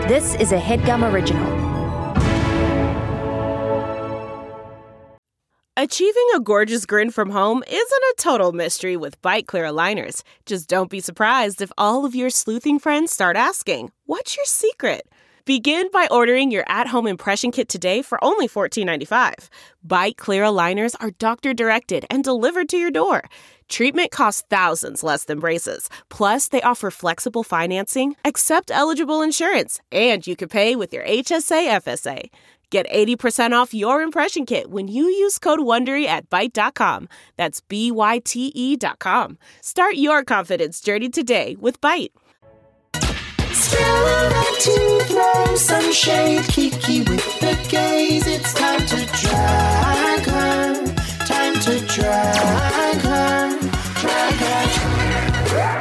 This is a HeadGum original. Achieving a gorgeous grin from home isn't a total mystery with Byte Clear aligners. Just don't be surprised if all of your sleuthing friends start asking, "What's your secret?" Begin by ordering your at-home impression kit today for only $14.95. Byte Clear aligners are doctor-directed and delivered to your door. Treatment costs thousands less than braces. Plus, they offer flexible financing, accept eligible insurance, and you can pay with your HSA FSA. Get 80% off your impression kit when you use code WONDERY at Byte.com. That's BYTE.com. Start your confidence journey today with Byte. Skeleton to throw some shade, Kiki with the gaze. It's time to drag her. Time to drag her. Drag her.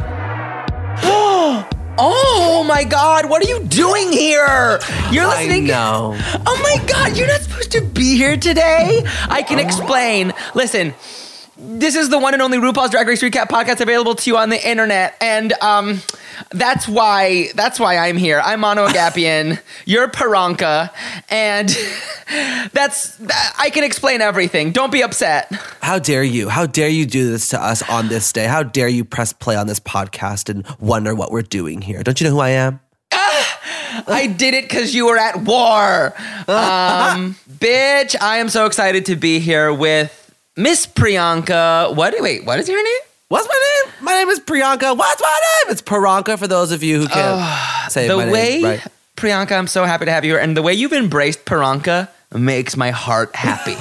Oh my God, what are you doing here? You're listening. I know. Oh my God, you're not supposed to be here today. I can explain. Listen, this is the one and only RuPaul's Drag Race Recap podcast available to you on the internet. And that's why I'm here. I'm Mono Agapian. You're Piranka. And I can explain everything. Don't be upset. How dare you? How dare you do this to us on this day? How dare you press play on this podcast and wonder what we're doing here? Don't you know who I am? I did it because you were at war. Bitch, I am so excited to be here with Miss Priyanka. What is your name? What's my name? My name is Priyanka. What's my name? It's Piranka for those of you who can't say my name. Right. Priyanka, I'm so happy to have you here. And the way you've embraced Piranka makes my heart happy.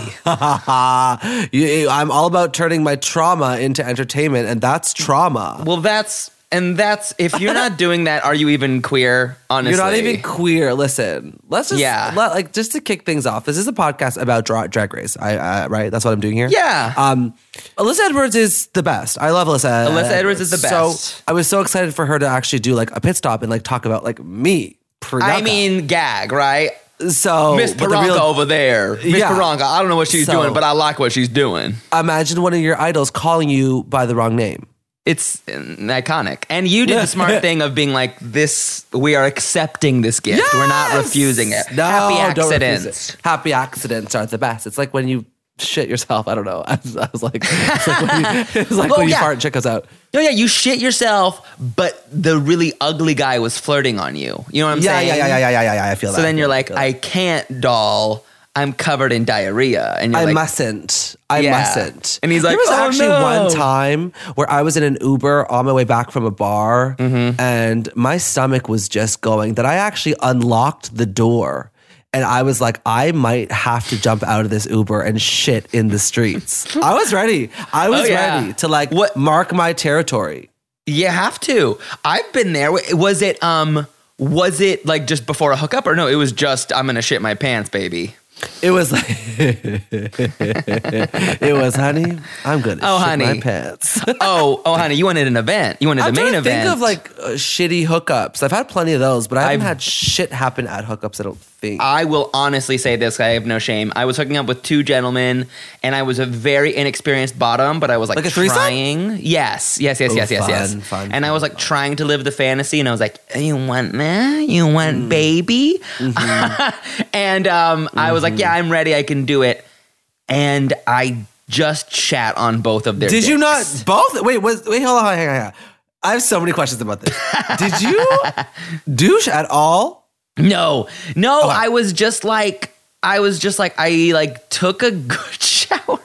I'm all about turning my trauma into entertainment, and that's trauma. Well, that's if you're not doing that, are you even queer? Honestly, you're not even queer. Listen, let's just just to kick things off. This is a podcast about Drag Race. Right? That's what I'm doing here. Yeah. Alyssa Edwards is the best. I love Alyssa. Alyssa Edwards is the best. So I was so excited for her to actually do like a pit stop and like talk about like me. Priyanka. I mean, gag, right? So Miss Piranka over there. Miss Piranka, I don't know what she's doing, but I like what she's doing. Imagine one of your idols calling you by the wrong name. It's iconic. And you did the smart thing of being like, this, we are accepting this gift. Yes! We're not refusing it. No, Happy don't refuse accidents. it. Happy accidents are the best. It's like when you shit yourself. I don't know. I was like, it's like when you fart and shit goes out. No, yeah, you shit yourself, but the really ugly guy was flirting on you. You know what I'm saying? Yeah. I feel that. So then you're like, I can't, doll. I'm covered in diarrhea. And you're I like, mustn't. And he's like, there was actually one time where I was in an Uber on my way back from a bar and my stomach was just going that I actually unlocked the door. And I was like, I might have to jump out of this Uber and shit in the streets. I was ready. I was ready to like mark my territory. You have to. I've been there. Was it like just before a hookup or no? It was just, I'm going to shit my pants, baby. It was like, it was, honey, I'm going to shit my pants. oh, honey, you wanted an event. You wanted the main event. Think of like shitty hookups. I've had plenty of those, but I haven't had shit happen at hookups, I don't think. I will honestly say this, I have no shame. I was hooking up with two gentlemen and I was a very inexperienced bottom, but I was like a trying. threesome? Yes. Fun, and I was like trying to live the fantasy and I was like, you want me? You want baby? And I was like, yeah, I'm ready. I can do it. And I just shat on both of their dicks. Did you not? Both? Wait, hold on. Hang on. I have so many questions about this. Did you douche at all? No. Oh. I took a good shower.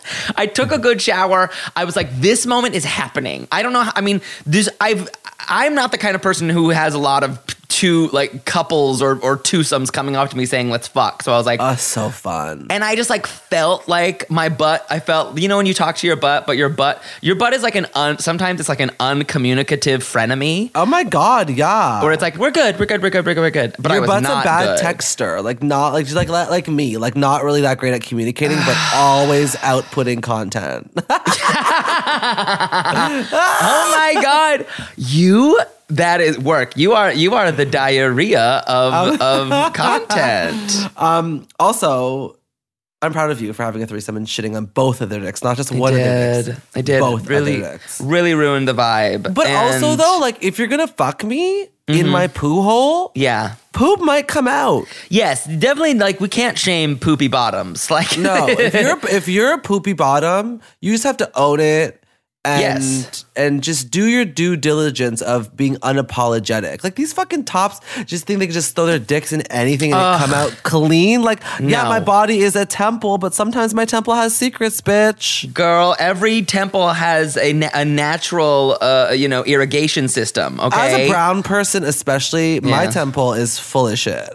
I was like, this moment is happening. I don't know. I'm not the kind of person who has a lot of two like couples or twosomes coming up to me saying, let's fuck. So I was like, so fun. And I just like felt like my butt, I felt, you know, when you talk to your butt, but your butt is like sometimes it's like an uncommunicative frenemy. Oh my God. Yeah. Where it's like, we're good. But your I was butt's not a bad good. texter. Like not like, just like me, like not really that great at communicating, but always outputting content. Oh my God. That is work. You are the diarrhea of content. Also, I'm proud of you for having a threesome and shitting on both of their dicks, not just one of their dicks. I did. Both really, of their dicks. Really ruined the vibe. But also though, like if you're gonna fuck me in my poo hole, poop might come out. Yes, definitely. Like, we can't shame poopy bottoms. Like, No, if you're a poopy bottom, you just have to own it and just do your due diligence of being unapologetic. Like, these fucking tops just think they can just throw their dicks in anything and it come out clean. Like, yeah, my body is a temple, but sometimes my temple has secrets, bitch. Girl, every temple has a natural, irrigation system. Okay, as a brown person, especially, my temple is full of shit.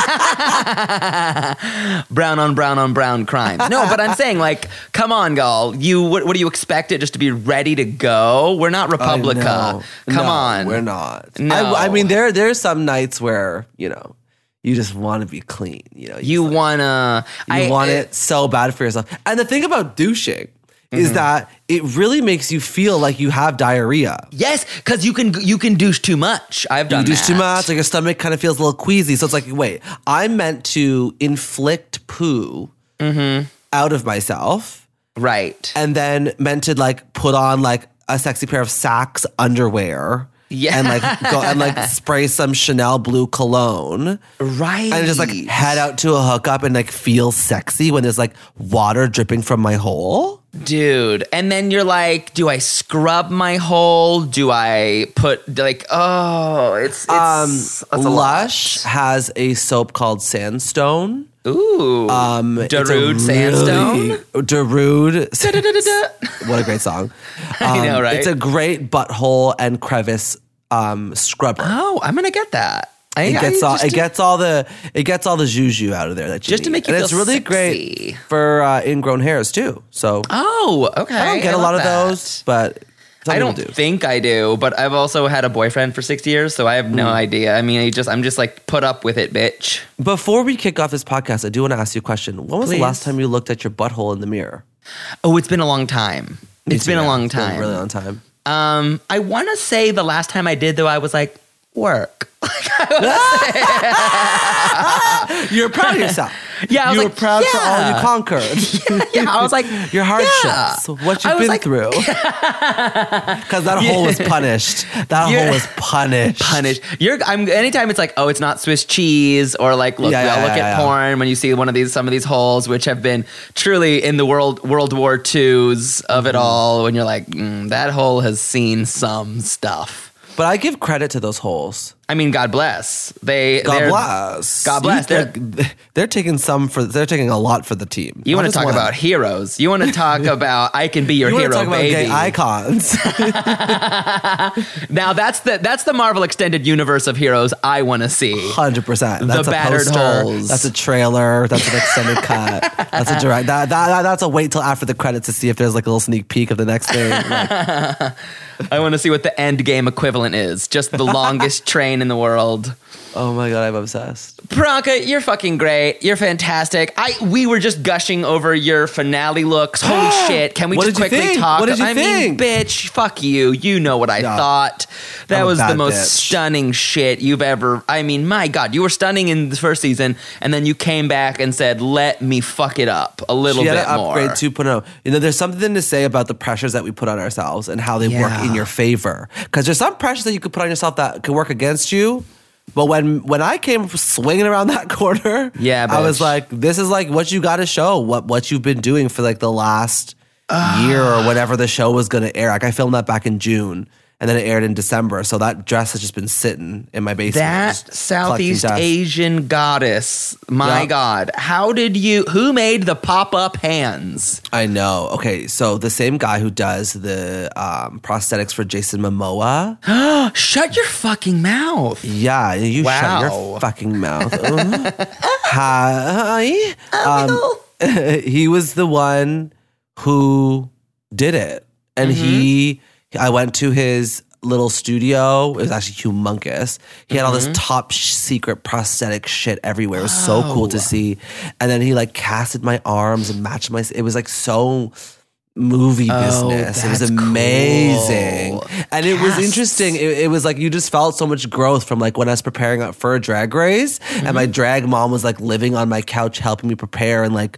Brown on brown on brown crimes. No, but I'm saying, like, come on, girl. What do you expect it just to be ready to go? We're not Republica. Come on. We're not. No. I mean, there's some nights where, you just want to be clean. You want it so bad for yourself. And the thing about douching is that it really makes you feel like you have diarrhea. Yes, because you can douche too much. I've done that. You douche too much, like your stomach kind of feels a little queasy. So it's like, wait, I'm meant to inflict poo out of myself. Right. And then meant to like put on like a sexy pair of Saks underwear. Yeah. And like go and like spray some Chanel blue cologne. Right. And just like head out to a hookup and like feel sexy when there's like water dripping from my hole. Dude. And then you're like, do I scrub my hole? Do I put like, it's Lush has a soap called Sandstone. Ooh. Darude Sandstone. Darude. What a great song. I know, right? It's a great butthole and crevice scrubber. Oh, I'm gonna get that. It gets all the juju out of there that you just need. to make you and feel it's really sexy. Great for ingrown hairs too. So okay. I don't get a lot of those, but I don't think I do, but I've also had a boyfriend for 6 years, so I have no idea. I mean, I'm just like, put up with it, bitch. Before we kick off this podcast, I do want to ask you a question. When was the last time you looked at your butthole in the mirror? Oh, it's been a long time. It's been a long time. It's been a really long time. I want to say the last time I did, though, I was like, work. You're proud of yourself. Yeah, you were proud for all you conquered. I was like, your hardships, what you've been through. Because that hole was punished. That hole was punished. Anytime it's like, oh, it's not Swiss cheese, or like, look at porn when you see some of these holes, which have been truly in the World War II's of it all. When you're like, that hole has seen some stuff. But I give credit to those holes. I mean, God bless. God bless. They're taking a lot for the team. You want to talk about heroes? You want to talk about I can be your hero, talk baby? About gay icons. Now that's the Marvel extended universe of heroes I want to see. 100%. That's the battered holes. That's a trailer. That's an extended cut. That's a direct. That's a wait till after the credits to see if there's like a little sneak peek of the next thing. Like, I want to see what the end game equivalent is. Just the longest train in the world. Oh my God, I'm obsessed. Priyanka, you're fucking great. You're fantastic. We were just gushing over your finale looks. Holy shit. Can we just quickly talk? What did you think? I mean, bitch, fuck you. You know what I thought. That was the most stunning shit you've ever... I mean, my God, you were stunning in the first season, and then you came back and said, let me fuck it up a little bit more. Upgrade 2.0. You know, there's something to say about the pressures that we put on ourselves and how they work in your favor. Because there's some pressures that you could put on yourself that could work against you. But when I came swinging around that corner, I was like, this is like what you got to show, what you've been doing for like the last year or whenever the show was going to air. Like I filmed that back in June. And then it aired in December. So that dress has just been sitting in my basement. That Southeast Asian goddess. My God. Who made the pop-up hands? I know. Okay, so the same guy who does the prosthetics for Jason Momoa. Shut your fucking mouth. Yeah, you shut your fucking mouth. Hi. He was the one who did it. And I went to his little studio. It was actually humongous. He had all this top secret prosthetic shit everywhere. It was so cool to see. And then he like casted my arms and matched my... It was like so movie business. It was amazing. Cool. And it was interesting. It was like you just felt so much growth from like when I was preparing up for a drag race. And my drag mom was like living on my couch helping me prepare and like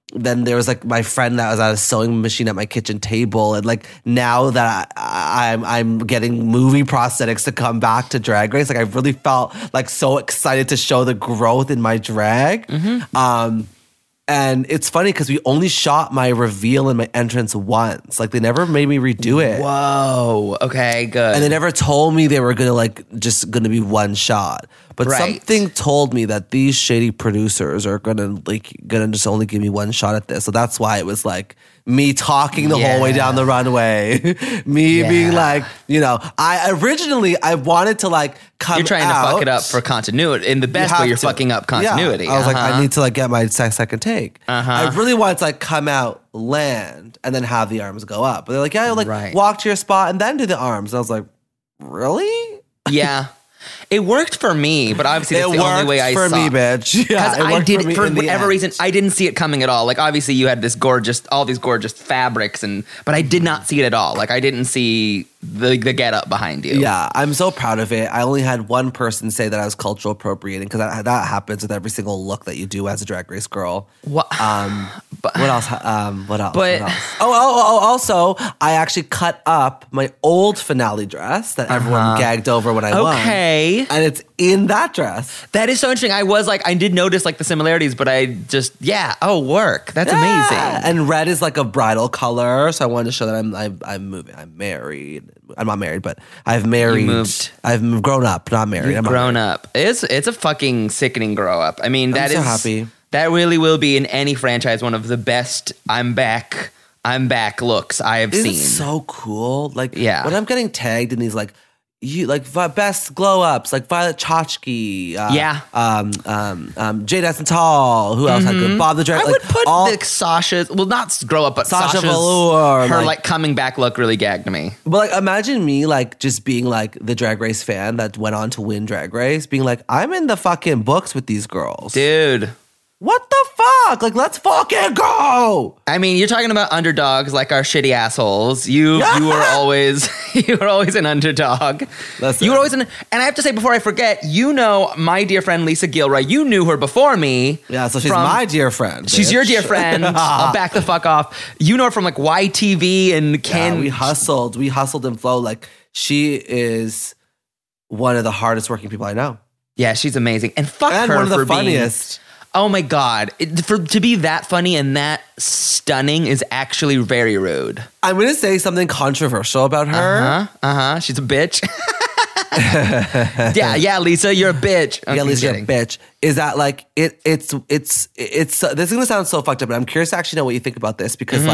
then there was like my friend that was at a sewing machine at my kitchen table, and like now that I'm getting movie prosthetics to come back to Drag Race, like I really felt like so excited to show the growth in my drag. And it's funny because we only shot my reveal and my entrance once. Like they never made me redo it. Whoa. Okay, good. And they never told me they were gonna be one shot. But something told me that these shady producers are gonna just only give me one shot at this. So that's why it was like me talking the whole way down the runway. Me being like, I originally wanted to like come out. You're trying to fuck it up for continuity. In the best way, you're fucking up continuity. Yeah. I was like, I need to like get my second take. I really wanted to like come out, land, and then have the arms go up. But they're like, walk to your spot and then do the arms. And I was like, really? Yeah. It worked for me, but obviously that's the only way I saw it. For me, bitch. Because I did, for whatever reason, I didn't see it coming at all. Like, obviously, you had all these gorgeous fabrics, but I did not see it at all. Like, I didn't see the get up behind you. Yeah, I'm so proud of it. I only had one person say that I was cultural appropriating because that happens with every single look that you do as a Drag Race girl. What? What else? What else? Also, I actually cut up my old finale dress that everyone gagged over when I won. Okay. And it's in that dress. That is so interesting. I did notice like the similarities, but I just, work. That's amazing. And red is like a bridal color, so I wanted to show that I'm moving. I'm married. I'm not married, but I've married. You moved. I've grown up, not married. You've grown up. It's a fucking sickening grow up. I mean, I'm so happy. That really will be in any franchise one of the best I'm back looks I have seen. It's so cool. Like, when I'm getting tagged in these best glow ups, like Violet Chachki, Jade Essental, who else had good? Bob the Drag. I would put Sasha's, well, not grow up, but Sasha Sasha's, Velour, her coming back look really gagged me. But like, imagine me like just being like the Drag Race fan that went on to win Drag Race, being like, I'm in the fucking books with these girls, dude. What the fuck? Like, let's fucking go. I mean, you're talking about underdogs like our shitty assholes. You were always an underdog. Listen. You were always and I have to say before I forget, my dear friend Lisa Gilroy, you knew her before me. Yeah, so she's my dear friend. She's your dear friend. I'll back the fuck off. You know her from like YTV and Ken. Yeah, we hustled and Flow. Like, she is one of the hardest working people I know. Yeah, she's amazing. And fuck her one of the for funniest. Oh my God. To be that funny and that stunning is actually very rude. I'm going to say something controversial about her. She's a bitch. yeah, Lisa, you're a bitch. Yeah, Lisa, you're a bitch. Is that like, it's this is going to sound so fucked up, but I'm curious to actually know what you think about this because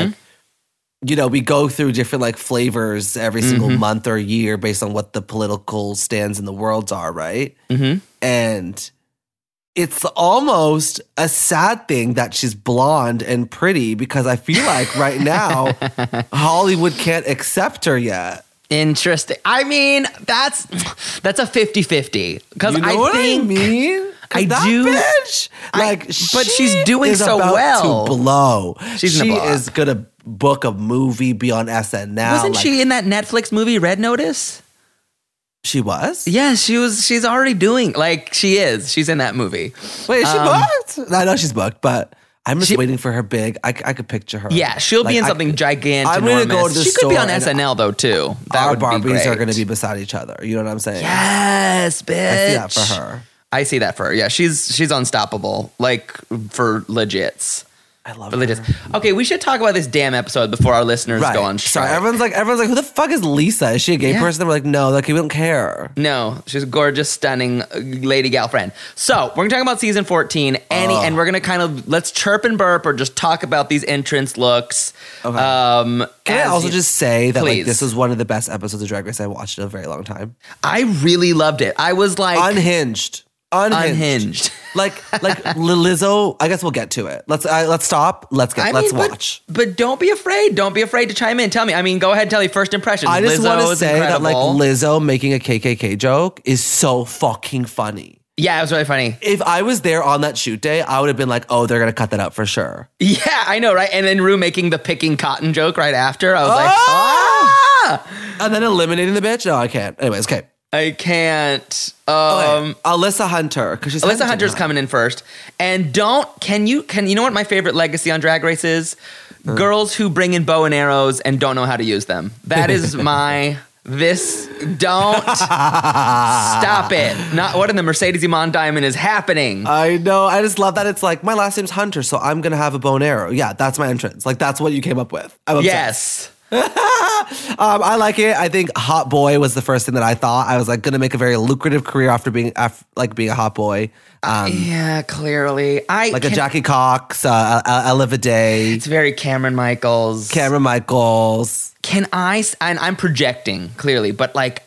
we go through different like flavors every single month or year based on what the political stands in the world are, right? And it's almost a sad thing that she's blonde and pretty because I feel like right now Hollywood can't accept her yet. Interesting. I mean, that's a 50-50 because you know what I mean? I do. Bitch, but she's doing so well. To blow. She is gonna book a movie, be on SNL. Wasn't she in that Netflix movie Red Notice? She was? Yeah, she's already doing, she is. She's in that movie. Wait, is she booked? I know she's booked, but I'm just waiting for her big, I could picture her. Yeah, she'll be in something gigantic. I'm going to go to the She could be on SNL, though, too. Our Barbies are going to be beside each other. You know what I'm saying? Yes, bitch. I see that for her. I see that for her. Yeah, she's unstoppable, for legits. I love her. Okay, we should talk about this damn episode before our listeners go on strike. Sorry, everyone's like, who the fuck is Lisa? Is she a gay person? We're like, no, we don't care. No, she's a gorgeous, stunning lady gal friend. So we're gonna talk about season 14, and we're gonna let's chirp and burp or just talk about these entrance looks. Okay. Can I also just say that this was one of the best episodes of Drag Race I watched in a very long time. I really loved it. I was like unhinged. like Lizzo. I guess we'll get to it. Let's stop. Let's watch. But don't be afraid. Don't be afraid to chime in. Tell me. I mean, go ahead and tell me first impressions. I just want to say incredible. that Lizzo making a KKK joke is so fucking funny. Yeah, it was really funny. If I was there on that shoot day, I would have been like, oh, they're going to cut that out for sure. Yeah, I know, right? And then Rue making the picking cotton joke right after. I was like, ah! And then eliminating the bitch? No, I can't. Anyways, okay. I can't. Alyssa Hunter, because she's Alyssa Hunter's coming in first. And can you know what my favorite legacy on Drag Race is? Girls who bring in bow and arrows and don't know how to use them. That is don't stop it. Not what in the Mercedes Iman Diamond is happening. I know. I just love that it's like, my last name's Hunter, so I'm going to have a bow and arrow. Yeah, that's my entrance. Like, that's what you came up with. I'm obsessed. Yes. I like it. I think hot boy was the first thing that I thought. I was like going to make a very lucrative career after being a hot boy. Yeah, clearly. A Jackie Cox, Ella Vidae. It's very Cameron Michaels. Can I, and I'm projecting clearly, but like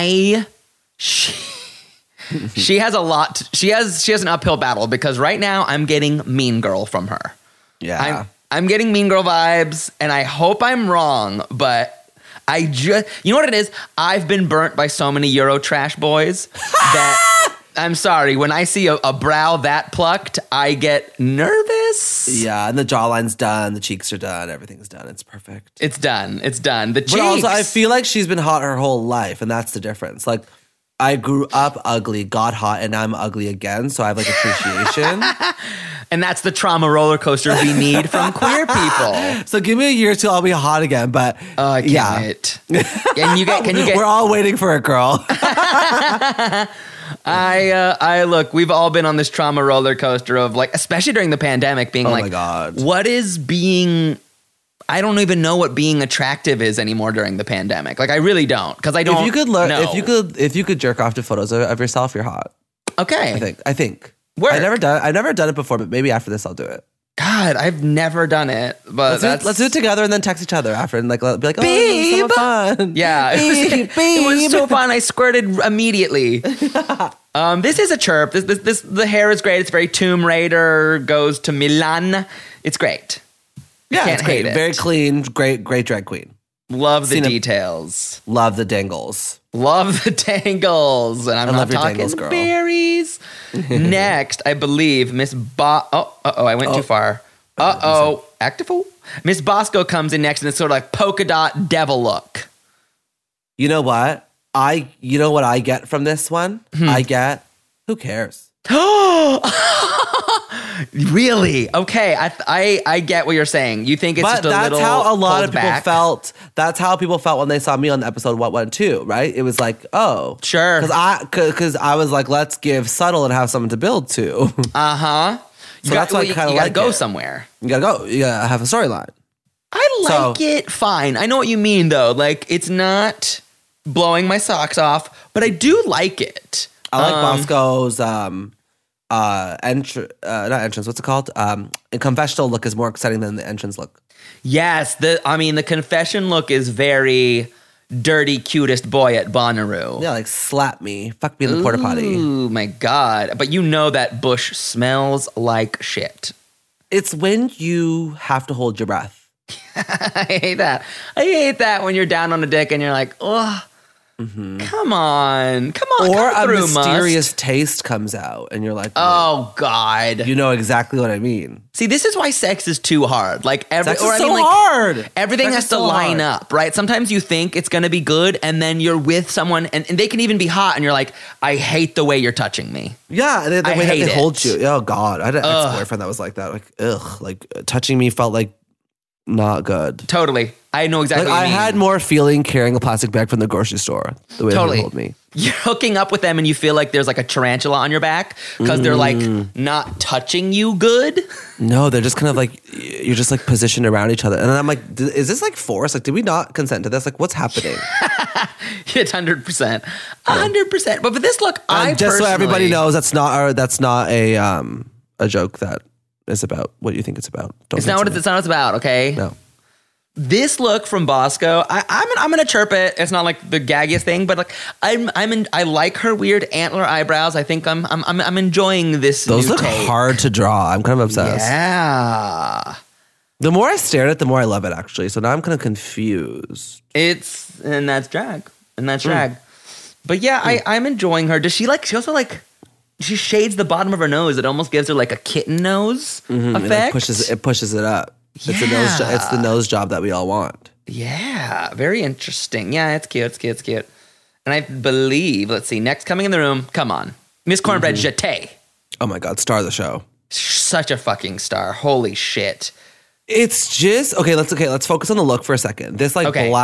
she has a lot. She has an uphill battle because right now I'm getting Mean Girl from her. Yeah. I'm getting Mean Girl vibes, and I hope I'm wrong, but you know what it is? I've been burnt by so many Euro trash boys that I'm sorry. When I see a brow that plucked, I get nervous. Yeah, and the jawline's done, the cheeks are done, everything's done. It's perfect. It's done. The cheeks. But also, I feel like she's been hot her whole life, and that's the difference. Like, I grew up ugly, got hot, and I'm ugly again, so I have like appreciation. And that's the trauma roller coaster we need from queer people. So give me a year till I'll be hot again. But I can't. Can you get? We're all waiting for a girl. I look. We've all been on this trauma roller coaster of like, especially during the pandemic, being like, oh my God, what is being? I don't even know what being attractive is anymore during the pandemic. Like, I really don't, because I don't. If you could learn, know. if you could jerk off to photos of yourself, you're hot. Okay, I think. Work. I've never done it before, but maybe after this I'll do it. God, I've never done it, but let's do it together and then text each other after and like be like, oh, babe. this was so fun. Yeah, it was so fun. I squirted immediately. This is a chirp. This the hair is great. It's very Tomb Raider. Goes to Milan. It's great. Yeah, Can't it's great. hate it. Very clean. Great drag queen. Love the details. Love the dangles. Love the tangles. And I'm not talking dangles, girl. Berries. Next, I believe Miss I went too far. Actiful? Miss Bosco comes in next and it's sort of like polka dot devil look. You know what? I get from this one? I get, who cares? Really? Okay, I get what you're saying. You think it's just a little. But that's how a lot of people back. felt. That's how people felt when they saw me on the episode What Went To, right? It was like, oh, sure, because I was like, let's give subtle and have something to build to. So that's why I kind of like go it. somewhere. You gotta go. You gotta have a storyline. I like it. Fine. I know what you mean though. Like, it's not blowing my socks off, but I do like it. I like Bosco's not entrance. What's it called? A confessional look is more exciting than the entrance look. Yes, the confession look is very dirty, cutest boy at Bonnaroo. Yeah, like slap me, fuck me in the porta potty. Oh my God! But you know that bush smells like shit. It's when you have to hold your breath. I hate that. I hate that when you're down on a dick and you're like, oh. Mm-hmm. Come on. Or a mysterious taste comes out and you're like, oh God. You know exactly what I mean. See, this is why sex is too hard. Like hard. Everything has to line up, right? Sometimes you think it's going to be good and then you're with someone and they can even be hot and you're like, I hate the way you're touching me. Yeah, the way that they hold you. Oh God. I had an ex-boyfriend that was like that. Like, ugh. Like touching me felt like not good. Totally. I know exactly what you mean. I had more feeling carrying a plastic bag from the grocery store the way they hold me. You're hooking up with them and you feel like there's like a tarantula on your back because they're like not touching you good. No, they're just kind of like, you're just like positioned around each other. And then I'm like, is this like forced? Like, did we not consent to this? Like, what's happening? It's 100%. 100%. But for this look, just so everybody knows, that's not a joke that is about what you think it's about. It's not what it's about, okay? No. This look from Bosco, I'm gonna chirp it. It's not like the gaggiest thing, but like I like her weird antler eyebrows. I think I'm enjoying this. Those look take. hard to draw. I'm kind of obsessed. Yeah. The more I stare at it, the more I love it. Actually, so now I'm kind of confused. And that's drag, But yeah, I'm enjoying her. Does she like? She also like. She shades the bottom of her nose. It almost gives her like a kitten nose effect. It pushes it up. Yeah. It's the nose job that we all want. Yeah, very interesting. Yeah, it's cute. And I believe, let's see, next coming in the room, come on, Miss Cornbread Jeté. Oh my God, star of the show. Such a fucking star. Holy shit. It's just let's focus on the look for a second. This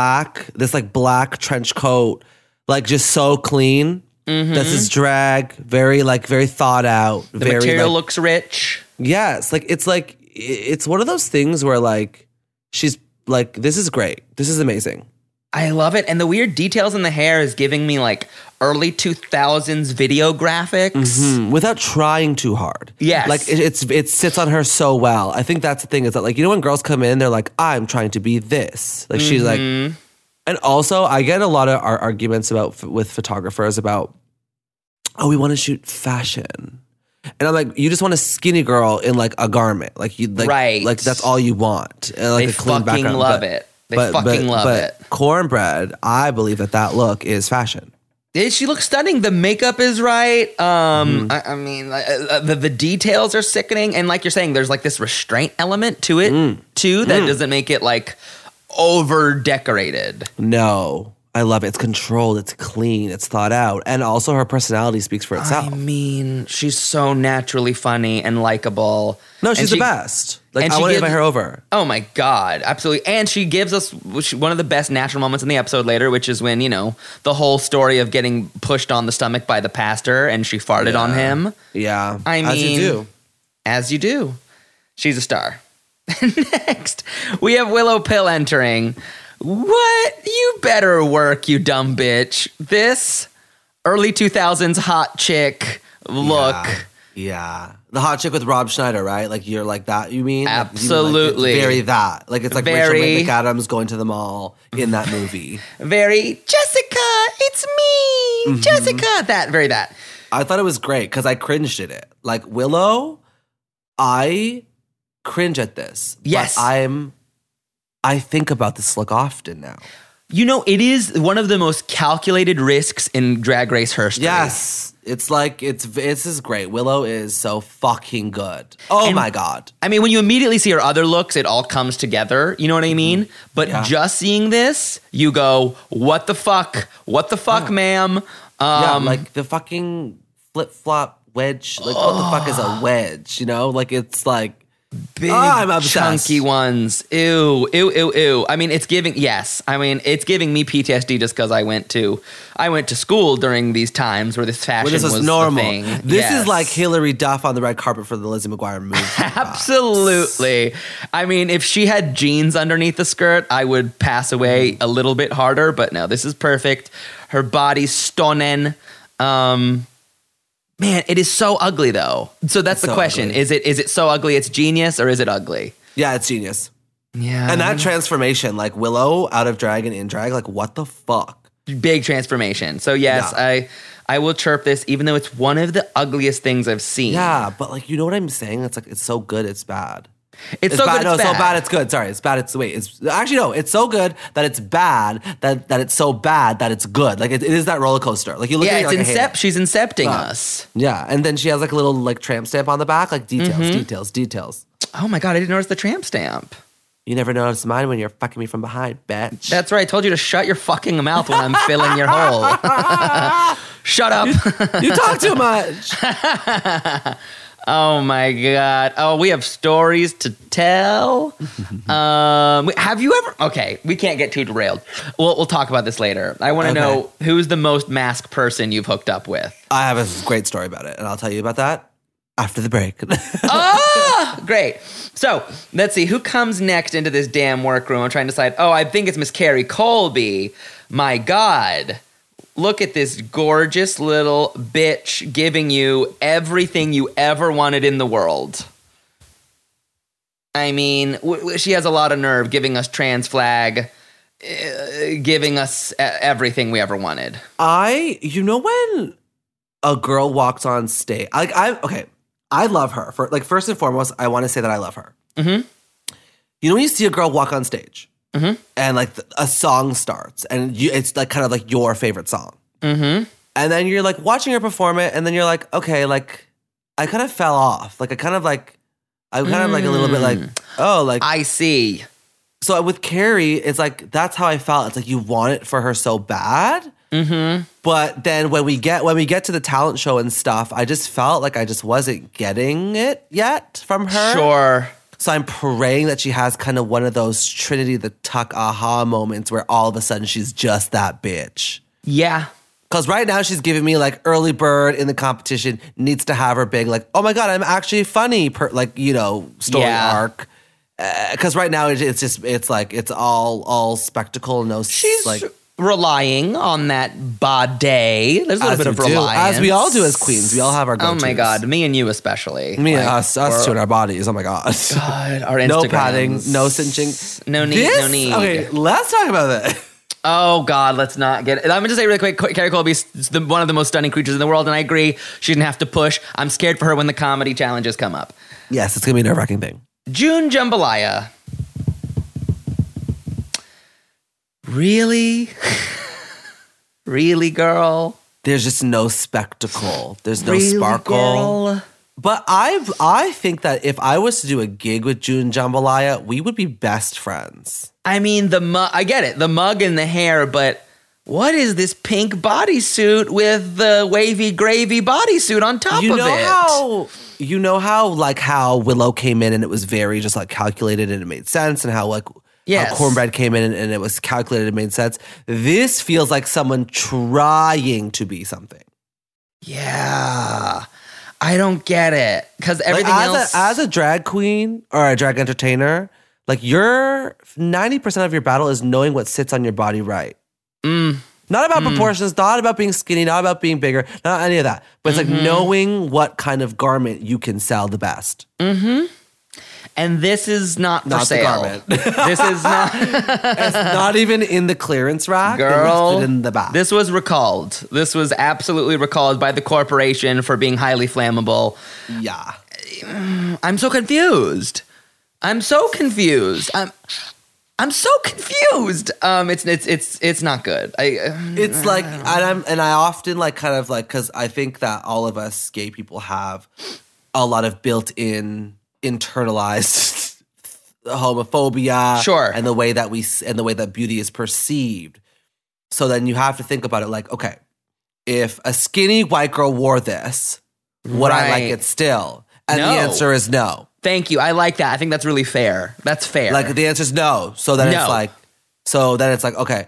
black trench coat, like just so clean. This is drag, very thought out. The material looks rich. Yes, it's one of those things where like she's like, this is great. This is amazing. I love it. And the weird details in the hair is giving me like early 2000s video graphics. Without trying too hard. Yes. Like it sits on her so well. I think that's the thing, is that like, you know, when girls come in, they're like, I'm trying to be this. Like she's like, and also I get a lot of arguments with photographers about, oh, we want to shoot fashion. And I'm like, you just want a skinny girl in like a garment. Like you like, right. Like that's all you want. And like they a clean fucking background. love it. They fucking love it. Cornbread, I believe that look is fashion. She looks stunning. The makeup is right. I mean, the details are sickening. And like you're saying, there's like this restraint element to it too that doesn't make it like over decorated. No. I love it. It's controlled. It's clean. It's thought out. And also her personality speaks for itself. I mean, she's so naturally funny and likable. No, she's the best. Like, I want to invite her over. Oh my God. Absolutely. And she gives us one of the best natural moments in the episode later, which is when, you know, the whole story of getting pushed on the stomach by the pastor and she farted on him. Yeah. I mean, as you do. As you do. She's a star. Next, we have Willow Pill entering. What? You better work, you dumb bitch. This early 2000s hot chick look. Yeah. The hot chick with Rob Schneider, right? Like you're like that, you mean? Absolutely. Like, very that. Like it's like Rachel McAdams going to the mall in that movie. Very, Jessica, it's me. Jessica. That. I thought it was great because I cringed at it. Like Willow, I cringe at this. Yes. But I think about this look often now. You know, it is one of the most calculated risks in Drag Race history. Yes. It's like, this is great. Willow is so fucking good. Oh my God. I mean, when you immediately see her other looks, it all comes together. You know what I mean? But just seeing this, you go, what the fuck? What the fuck, ma'am? Like the fucking flip-flop wedge. Like, what the fuck is a wedge? You know? Like, it's like, big, I'm obsessed. chunky ones. Ew. I mean, it's giving me PTSD just because I went to school during these times where this fashion was normal. The thing. This is like Hilary Duff on the red carpet for the Lizzie McGuire movie. Absolutely. I mean, if she had jeans underneath the skirt, I would pass away a little bit harder, but no, this is perfect. Her body's stunning. Man, it is so ugly though. So that's the question. Ugly. Is it so ugly it's genius, or is it ugly? Yeah, it's genius. Yeah. And that transformation, like Willow out of drag and in drag, like what the fuck? Big transformation. So yes, yeah. I will chirp this, even though it's one of the ugliest things I've seen. Yeah, but like, you know what I'm saying? It's like, it's so good, it's bad. It's so bad. good, no, it's bad. So bad, it's good. Sorry, it's bad, it's actually, no, it's so good that it's bad, that it's so bad that it's good. Like, it is that roller coaster. Like, you look at it, like, she's incepting us. Yeah, and then she has like a little like tramp stamp on the back, like details. Oh my God, I didn't notice the tramp stamp. You never notice mine when you're fucking me from behind, bitch. That's right. I told you to shut your fucking mouth when I'm filling your hole. Shut up. You talk too much. Oh my God. Oh, we have stories to tell. Have you ever? Okay, we can't get too derailed. We'll talk about this later. I want to know who's the most masked person you've hooked up with. I have a great story about it, and I'll tell you about that after the break. Oh, great. So let's see who comes next into this damn workroom. I'm trying to decide. Oh, I think it's Miss Carrie Colby. My God. Look at this gorgeous little bitch giving you everything you ever wanted in the world. I mean, she has a lot of nerve giving us trans flag, giving us everything we ever wanted. You know when a girl walks on stage, I love her. First and foremost, I want to say that I love her. Mm-hmm. You know when you see a girl walk on stage? Mm-hmm. And like a song starts, and it's like kind of like your favorite song. Mm-hmm. And then you're like watching her perform it, and then you're like, okay, like I kind of fell off. Like I'm kind of like a little bit like, oh, like I see. So with Carrie, it's like that's how I felt. It's like you want it for her so bad, But then when we get to the talent show and stuff, I just felt like I just wasn't getting it yet from her. Sure. So I'm praying that she has kind of one of those Trinity the Tuck aha moments where all of a sudden she's just that bitch. Yeah. Because right now she's giving me like early bird in the competition, needs to have her big like, oh my God, I'm actually funny, story arc. Because right now it's all spectacle, no. She's like relying on that body. There's a little bit of reliance, as we all do as queens. We all have our go-tos. Oh my God, me and you especially. Me and us two and our bodies. Oh my God. God, our Instagrams. No padding, no cinching. No need. Okay, let's talk about that. Oh God, let's not get it. I'm gonna say really quick, Carrie Colby's one of the most stunning creatures in the world, and I agree. She didn't have to push. I'm scared for her when the comedy challenges come up. Yes, it's gonna be a nerve-wracking thing. June Jambalaya. Really? Really, girl? There's just no spectacle. There's no Really, sparkle. girl? But I think that if I was to do a gig with June Jambalaya, we would be best friends. I mean, I get it, the mug and the hair, but what is this pink bodysuit with the wavy gravy bodysuit on top of it? You know how Willow came in and it was very just like calculated and it made sense, and how Cornbread came in and it was calculated and made sense. This feels like someone trying to be something. Yeah. I don't get it. Because everything else... As a drag queen or a drag entertainer, like 90% of your battle is knowing what sits on your body right. Not about proportions, not about being skinny, not about being bigger, not any of that. But it's like knowing what kind of garment you can sell the best. Mm-hmm. And this is not for sale. The garment. This is not... It's not even in the clearance rack. Girl, it listed in the back. This was recalled. This was absolutely recalled by the corporation for being highly flammable. Yeah. I'm so confused. I'm so confused. It's not good. It's like, and I often like kind of like, because I think that all of us gay people have a lot of built-in internalized homophobia, sure, and the way that beauty is perceived. So then you have to think about it like, okay, if a skinny white girl wore this, would I like it still? And no. The answer is no. Thank you. I like that. I think that's really fair. That's fair. Like the answer is no. So then it's like, okay.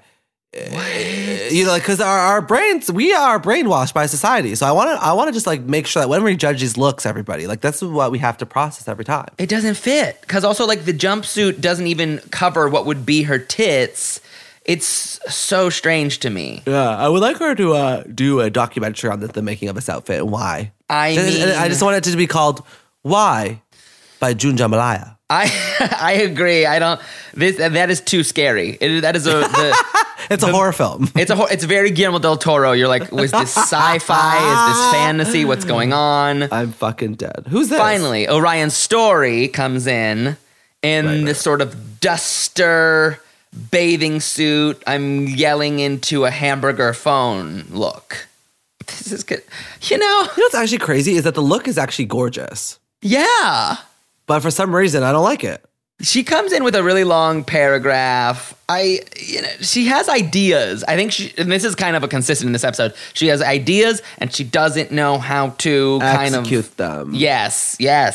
Because our brains, we are brainwashed by society. So I want to just like make sure that when we judge these looks, everybody, like that's what we have to process every time. It doesn't fit. Because also like the jumpsuit doesn't even cover what would be her tits. It's so strange to me. Yeah, I would like her to do a documentary on the making of this outfit and why. I just want it to be called "Why" by June Jambalaya. I agree. That is too scary. It's a horror film. It's very Guillermo del Toro. You're like, was this sci-fi? Is this fantasy? What's going on? I'm fucking dead. Who's this? Finally, Orion Story comes in this sort of duster bathing suit. I'm yelling into a hamburger phone look. This is good. You know what's actually crazy is that the look is actually gorgeous. Yeah. But for some reason, I don't like it. She comes in with a really long paragraph. She has ideas. I think and this is kind of a consistent in this episode. She has ideas and she doesn't know how to execute them. Yes. Yeah,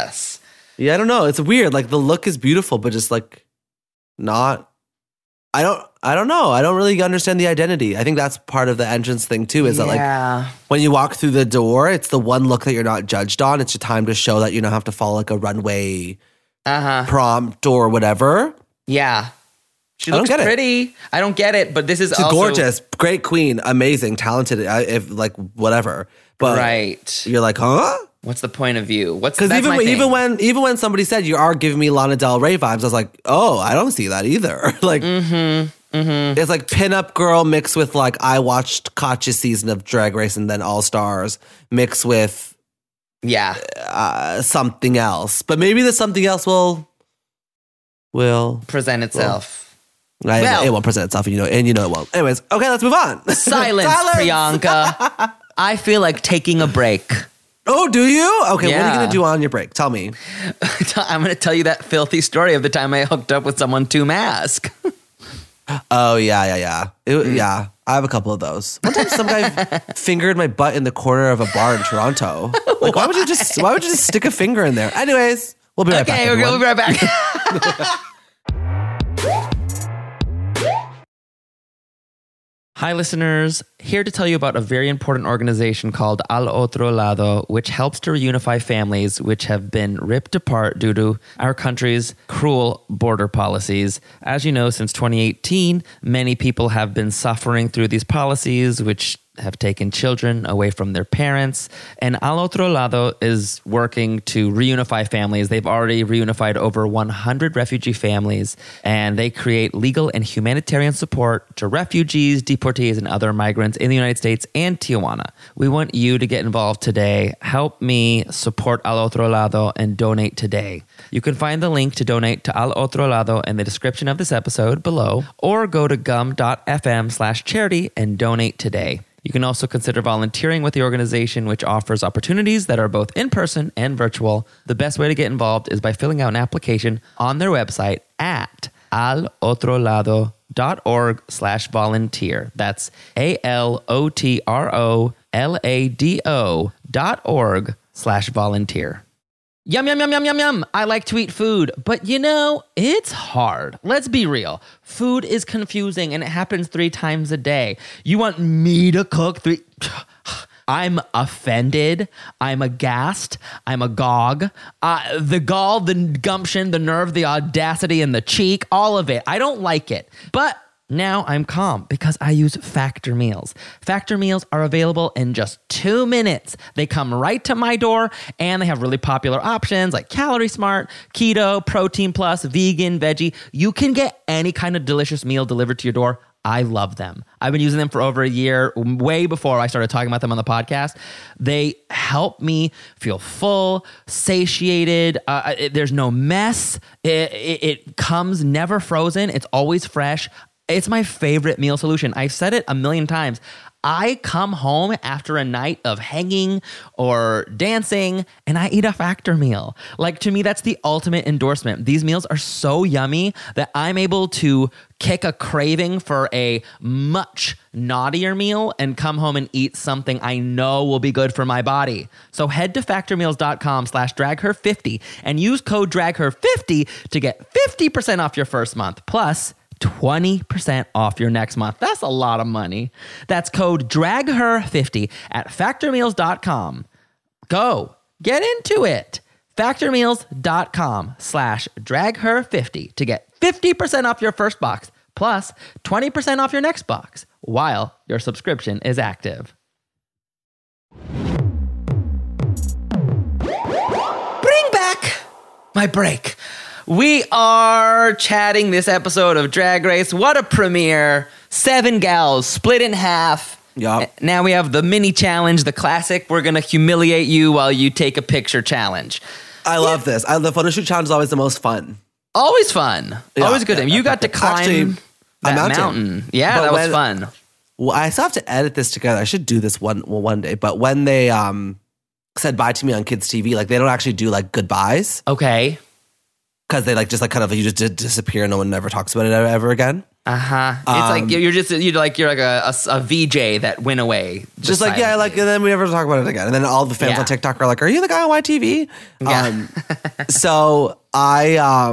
I don't know. It's weird. Like the look is beautiful, but just like not. I don't know. I don't really understand the identity. I think that's part of the entrance thing too, is that like when you walk through the door, it's the one look that you're not judged on. It's your time to show that you don't have to follow like a runway prompt or whatever. Yeah. She looks pretty. I don't get it, but this is also gorgeous, great queen, amazing, talented, if like whatever. But right. You're like, huh? What's the point of view? Because even when somebody said you are giving me Lana Del Rey vibes, I was like, oh, I don't see that either. Like, it's like pinup girl mixed with like I watched Katya's season of Drag Race and then All Stars mixed with something else. But maybe the something else will present itself. It won't present itself, and you know it won't. Anyways, okay, let's move on. Silence. Priyanka. I feel like taking a break. Oh, do you? Okay, what are you going to do on your break? Tell me. I'm going to tell you that filthy story of the time I hooked up with someone to mask. Oh, yeah. Yeah. I have a couple of those. One time some guy fingered my butt in the corner of a bar in Toronto. Like, why would you just stick a finger in there? Anyways, we'll be right back. Okay, we'll be right back. Hi, listeners. Here to tell you about a very important organization called Al Otro Lado, which helps to reunify families which have been ripped apart due to our country's cruel border policies. As you know, since 2018, many people have been suffering through these policies, which have taken children away from their parents. And Al Otro Lado is working to reunify families. They've already reunified over 100 refugee families, and they create legal and humanitarian support to refugees, deportees, and other migrants in the United States and Tijuana. We want you to get involved today. Help me support Al Otro Lado and donate today. You can find the link to donate to Al Otro Lado in the description of this episode below, or go to gum.fm/charity and donate today. You can also consider volunteering with the organization, which offers opportunities that are both in-person and virtual. The best way to get involved is by filling out an application on their website at alotrolado.org/volunteer. That's ALOTROLADO.org/volunteer. Yum, yum, yum, yum, yum, yum. I like to eat food, but you know, it's hard. Let's be real. Food is confusing and it happens 3 times a day. You want me to cook 3... I'm offended. I'm aghast. I'm agog. The gall, the gumption, the nerve, the audacity, and the cheek, all of it. I don't like it. But now I'm calm because I use Factor meals. Factor meals are available in just 2 minutes. They come right to my door, and they have really popular options like Calorie Smart, Keto, Protein Plus, Vegan, Veggie. You can get any kind of delicious meal delivered to your door. I love them. I've been using them for over a year, way before I started talking about them on the podcast. They help me feel full, satiated. There's no mess. It comes never frozen. It's always fresh. It's my favorite meal solution. I've said it a million times. I come home after a night of hanging or dancing and I eat a Factor meal. Like, to me, that's the ultimate endorsement. These meals are so yummy that I'm able to kick a craving for a much naughtier meal and come home and eat something I know will be good for my body. So head to factormeals.com/dragher50 and use code dragher50 to get 50% off your first month. Plus 20% off your next month. That's a lot of money. That's code DRAGHER50 at factormeals.com. Go. Get into it. Factormeals.com/dragher50 to get 50% off your first box plus 20% off your next box while your subscription is active. Bring back my break. We are chatting this episode of Drag Race. What a premiere. 7 gals split in half. Yup. Now we have the mini challenge, the classic. We're going to humiliate you while you take a picture challenge. I love this. The photo shoot challenge is always the most fun. Always fun. Yeah, Always good. You got to climb that mountain. Yeah, But that was fun. Well, I still have to edit this together. I should do this one day. But when they said bye to me on Kids TV, like, they don't actually do like goodbyes. Okay. Because they like just like kind of, you just disappear. No one ever talks about it ever again. It's like you're like a VJ that went away. Just like, yeah, like, and then we never talk about it again. And then all the fans on TikTok are like, "Are you the guy on YTV?" Yeah. So I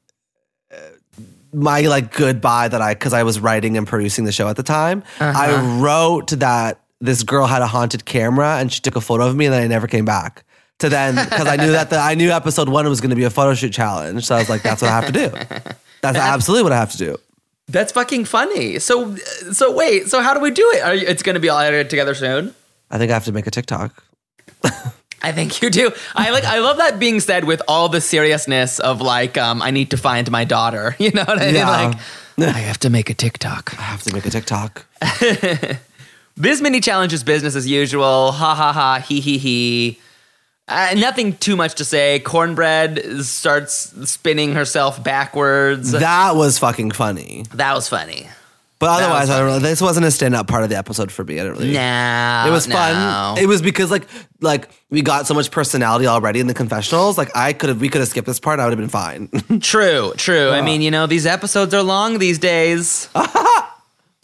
my like goodbye because I was writing and producing the show at the time. I wrote that this girl had a haunted camera and she took a photo of me, and then I never came back. To then, because I knew that I knew episode 1 was going to be a photo shoot challenge. So I was like, that's what I have to do. That's absolutely what I have to do. That's fucking funny. So wait, so how do we do it? It's going to be all edited together soon? I think I have to make a TikTok. I think you do. I love that being said with all the seriousness of like, I need to find my daughter. You know what I mean? Yeah. Like, I have to make a TikTok. I have to make a TikTok. This mini challenge is business as usual. Ha ha ha, he he he. Nothing too much to say. Cornbread starts spinning herself backwards. That was fucking funny. That was funny. But otherwise, I don't know. This wasn't a stand-up part of the episode for me. I didn't really. No. It was fun. It was because like we got so much personality already in the confessionals. Like we could have skipped this part. I would have been fine. True. I mean, you know, these episodes are long these days.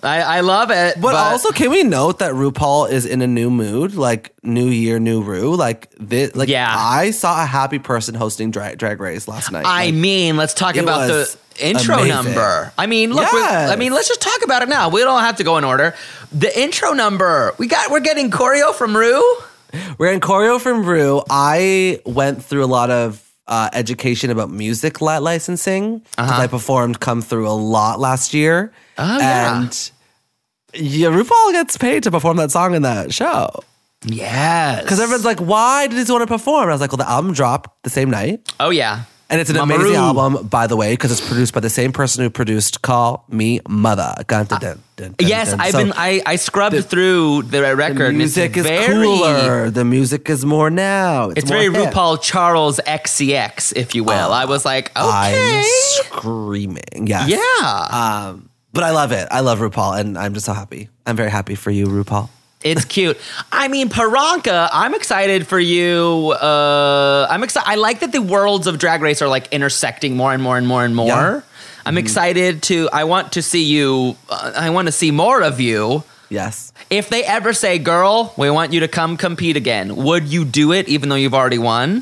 I love it. But also, can we note that RuPaul is in a new mood, like new year, new Ru? Like this, like I saw a happy person hosting Drag Race last night. I mean, let's talk about the intro number. I mean, look, let's just talk about it now. We don't have to go in order. The intro number, we're getting choreo from Ru. We're in choreo from Ru. I went through a lot of education about music licensing because I performed Come Through a lot last year. Oh, and RuPaul gets paid to perform that song in that show. Yes. Because everyone's like, why did he want to perform? And I was like, well, the album dropped the same night. Oh, yeah. And it's an amazing album, by the way, because it's produced by the same person who produced Call Me Mother. Yes, I scrubbed through the record. The music is cooler. The music is more now. It's very hip. RuPaul Charles XCX, if you will. I was like, okay. I'm screaming. Yes. Yeah. But I love it. I love RuPaul, and I'm just so happy. I'm very happy for you, RuPaul. It's cute. I mean, Paranka, I'm excited for you. I'm excited. I like that the worlds of Drag Race are like intersecting more and more and more and more. Yeah. I'm excited I want to see you. I want to see more of you. Yes. If they ever say, girl, we want you to come compete again, would you do it even though you've already won?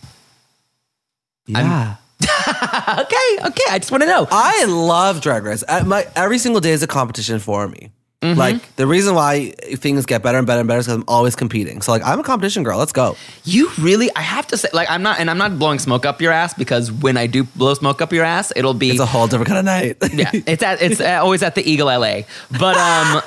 Yeah. Okay. I just want to know. I love Drag Race. Every single day is a competition for me. Mm-hmm. Like, the reason why things get better and better and better is because I'm always competing. So, like, I'm a competition girl. Let's go. You really, I have to say, like, I'm not blowing smoke up your ass, because when I do blow smoke up your ass, it'll be... It's a whole different kind of night. Yeah, it's always at the Eagle LA. But,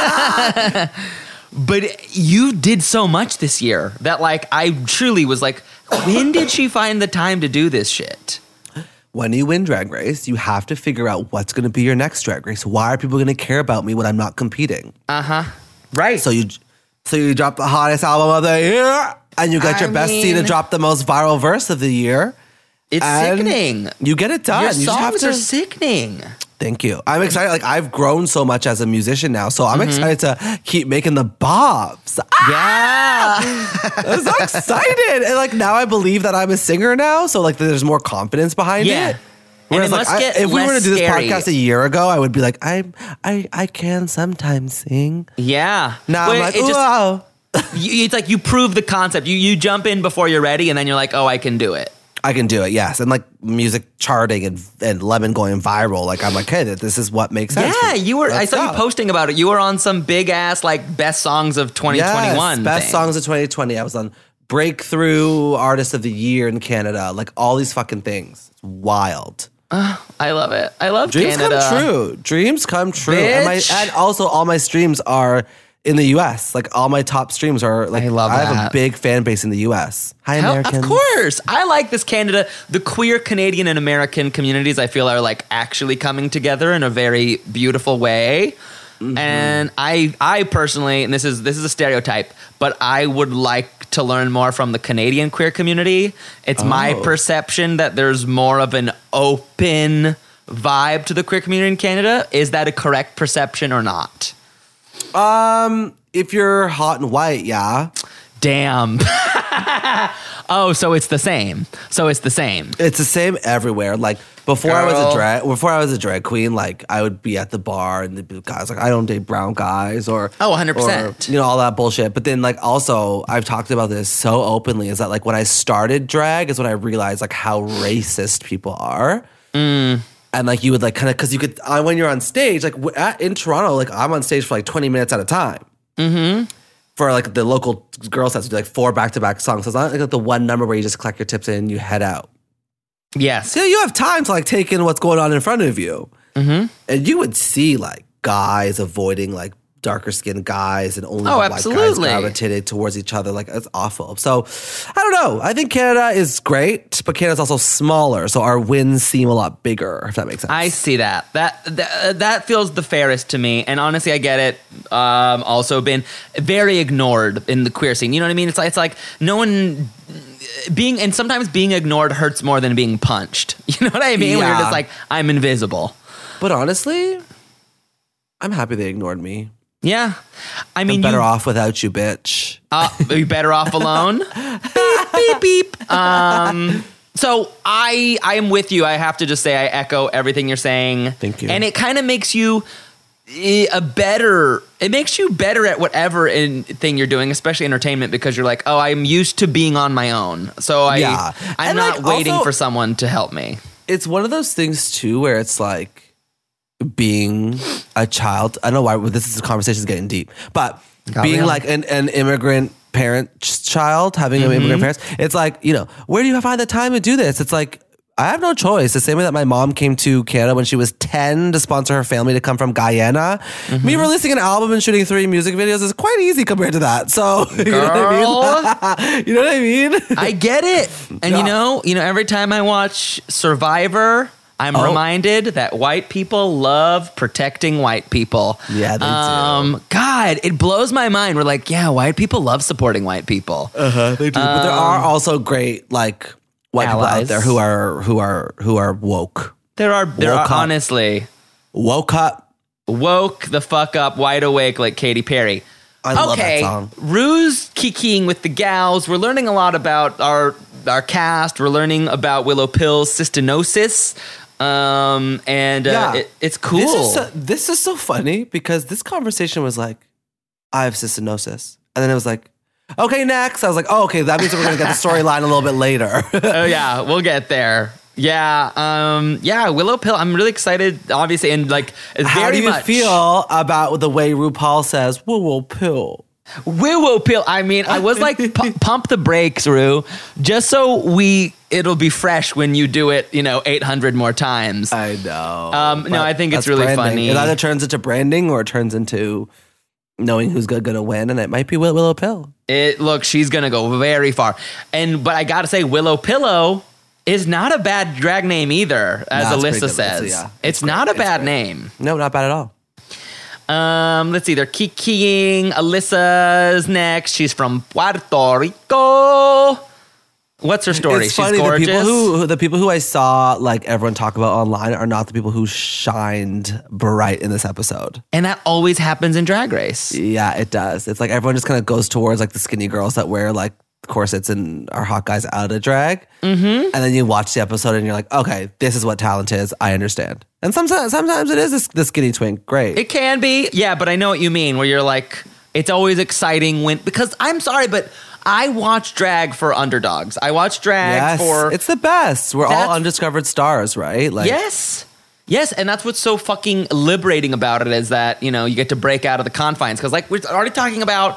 but you did so much this year that, like, I truly was like, when did she find the time to do this shit? When you win Drag Race, you have to figure out what's going to be your next Drag Race. Why are people going to care about me when I'm not competing? Right. So you drop the hottest album of the year, and you get your bestie to drop the most viral verse of the year. It's sickening. You get it done. Your songs are sickening. Thank you. I'm excited. Like, I've grown so much as a musician now, so I'm excited to keep making the bobs. Yeah. I'm so excited. And, like, now I believe that I'm a singer now, so, like, there's more confidence behind it. Whereas, like, if we were to do this podcast a year ago, I would be like, I can sometimes sing. Yeah. Now I'm like, wow. It's like you prove the concept. You jump in before you're ready, and then you're like, oh, I can do it. I can do it, yes. And, like, music charting and Lemon going viral. Like, I'm like, hey, this is what makes sense. Yeah, you were. I saw you posting about it. You were on some big ass, like, best songs of 2021. Yes, best songs of 2020. I was on Breakthrough Artist of the Year in Canada. Like, all these fucking things. It's wild. I love it. I love Dreams Canada. Come true. Dreams come true. Bitch. And also, all my streams are in the U.S. Like, all my top streams are, like, I have a big fan base in the U.S. Hi, Americans. Of course. I like this Canada. The queer Canadian and American communities, I feel, are, like, actually coming together in a very beautiful way. Mm-hmm. And I personally, and this is a stereotype, but I would like to learn more from the Canadian queer community. It's my perception that there's more of an open vibe to the queer community in Canada. Is that a correct perception or not? If you're hot and white, yeah. Damn. Oh, so it's the same. It's the same everywhere. Like, before I was a drag queen, like, I would be at the bar and the guys like, I don't date brown guys, or 100%. Or, all that bullshit. But then, like, also, I've talked about this so openly, is that, like, when I started drag is when I realized, like, how racist people are. And, like, you would, like, kind of, because you could, when you're on stage, like, in Toronto, like, I'm on stage for, like, 20 minutes at a time. Mm-hmm. For, like, the local girl sets, we do, like, 4 back-to-back songs. So it's not, like, the one number where you just collect your tips and you head out. Yes. So you have time to, like, take in what's going on in front of you. Mm-hmm. And you would see, like, guys avoiding, like, darker skinned guys and only white guys gravitated towards each other. Like, it's awful. So, I don't know. I think Canada is great, but Canada's also smaller, so our wins seem a lot bigger, if that makes sense. I see that. That feels the fairest to me. And honestly, I get it. Also been very ignored in the queer scene. You know what I mean? It's like no one... and sometimes being ignored hurts more than being punched. You know what I mean? Yeah. When you're just like, I'm invisible. But honestly, I'm happy they ignored me. Yeah. I mean, I'm better off without you, bitch. Are you better off alone? Beep, beep, beep. So I am with you. I have to just say I echo everything you're saying. Thank you. And it kind of makes you... it makes you better at whatever thing you're doing, especially entertainment, because you're like, oh, I'm used to being on my own. So I'm And, not like, waiting also- for someone to help me. It's one of those things too where it's like being a child. I don't know why this conversation is getting deep, but being like an immigrant child, having immigrant parents, it's like, you know, where do you find the time to do this? It's like, I have no choice. The same way that my mom came to Canada when she was 10 to sponsor her family to come from Guyana. Me releasing an album and shooting 3 music videos is quite easy compared to that. So, you know what I mean? You know what I mean? I get it. And you know, every time I watch Survivor, I'm reminded that white people love protecting white people. Yeah, they do. God, it blows my mind. We're like, yeah, white people love supporting white people. They do. But there are also great like white people out allies. there who are woke. There are Woke up. honestly Woke up. woke the fuck up, wide awake like Katy Perry. I love that song. Rue's kikiing with the gals. We're learning a lot about our cast. We're learning about Willow Pill's cystinosis. It's cool. This is so funny because this conversation was like, I have cystinosis. And then it was like, okay, next. I was like, oh, okay, that means we're going to get the storyline a little bit later. Oh yeah, we'll get there. Yeah, Willow Pill. I'm really excited, obviously, and like How do you much feel about the way RuPaul says, Willow Pill? Willow Pill. I mean, I was like, pump the brakes, Ru, just so it'll be fresh when you do it, 800 more times. I know. No, I think it's That's really branding. funny. It either turns into branding or it turns into knowing who's going to win, and it might be Willow Pill. Look, she's gonna go very far, but I gotta say, Willow Pillow is not a bad drag name either, as No, it's pretty Alyssa good. says. It's It's not a bad great. name. No, not bad at all. Let's see. They're kikiing. Alyssa's next. She's from Puerto Rico. What's her story? It's She's funny. gorgeous. The people who I saw like everyone talk about online are not the people who shined bright in this episode. And that always happens in Drag Race. Yeah, it does. It's like everyone just kind of goes towards like the skinny girls that wear like corsets and are hot guys out of drag. Mm-hmm. And then you watch the episode and you're like, okay, this is what talent is. I understand. And sometimes it is the skinny twink. Great. It can be. Yeah, but I know what you mean, where you're like, it's always exciting because I'm sorry, but I watch drag for underdogs. I watch drag for... It's the best. We're all That's- undiscovered stars, right? Like, Yes, and that's what's so fucking liberating about it is that, you get to break out of the confines. Because like we're already talking about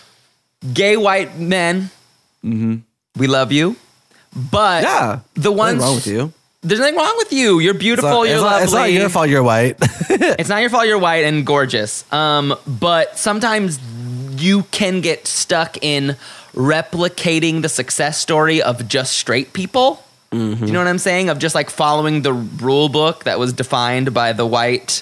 gay white men. Mm-hmm. We love you. But yeah, the ones... Nothing wrong with you. There's nothing wrong with you. You're beautiful. You're lovely. It's not your fault you're white. It's not your fault you're white and gorgeous. But sometimes you can get stuck in replicating the success story of just straight people. Mm-hmm. You know what I'm saying? Of just like following the rule book that was defined by the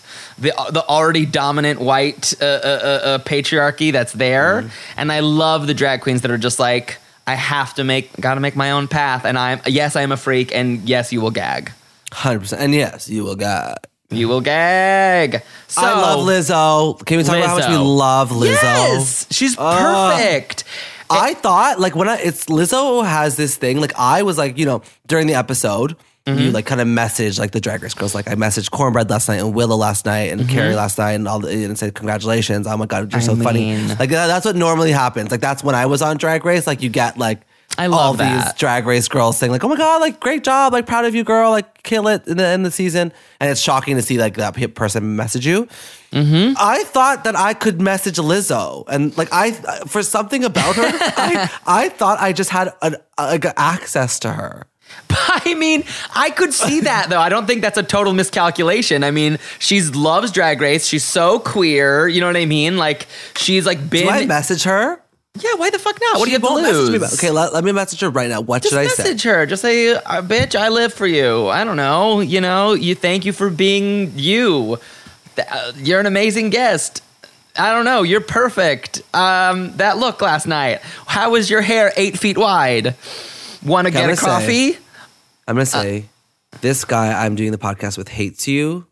already dominant white patriarchy that's there. Mm-hmm. And I love the drag queens that are just like, I gotta make my own path. And I am a freak. And yes, you will gag. 100%. And yes, you will gag. You will gag. So, I love Lizzo. Can we talk about how much we love Lizzo? Yes, she's perfect. I thought like Lizzo has this thing. Like I was like, during the episode, you like kind of message like the Drag Race girls. Like I messaged Cornbread last night and Willow last night and Carrie last night and said congratulations. Oh my god, you're so funny. Like that's what normally happens. Like that's when I was on Drag Race. Like you get like I love all that. these Drag Race girls saying like, oh my god, like great job, like proud of you, girl, like kill it in the season. And it's shocking to see like that person message you. Mm-hmm. I thought that I could message Lizzo, and like for something about her, I thought I just had access to her. I mean, I could see that though. I don't think that's a total miscalculation. I mean, she loves Drag Race. She's so queer. You know what I mean? Like she's like been. Do I message her? Yeah, why the fuck not? What do you have to won't lose? message me. Okay, let me message her right now. What should I say? Just message her. Just say, bitch, I live for you. I don't know. You thank you for being you. You're an amazing guest. I don't know. You're perfect. That look last night. How was your hair 8 feet wide? Want to get a coffee? I'm going to say, this guy I'm doing the podcast with hates you.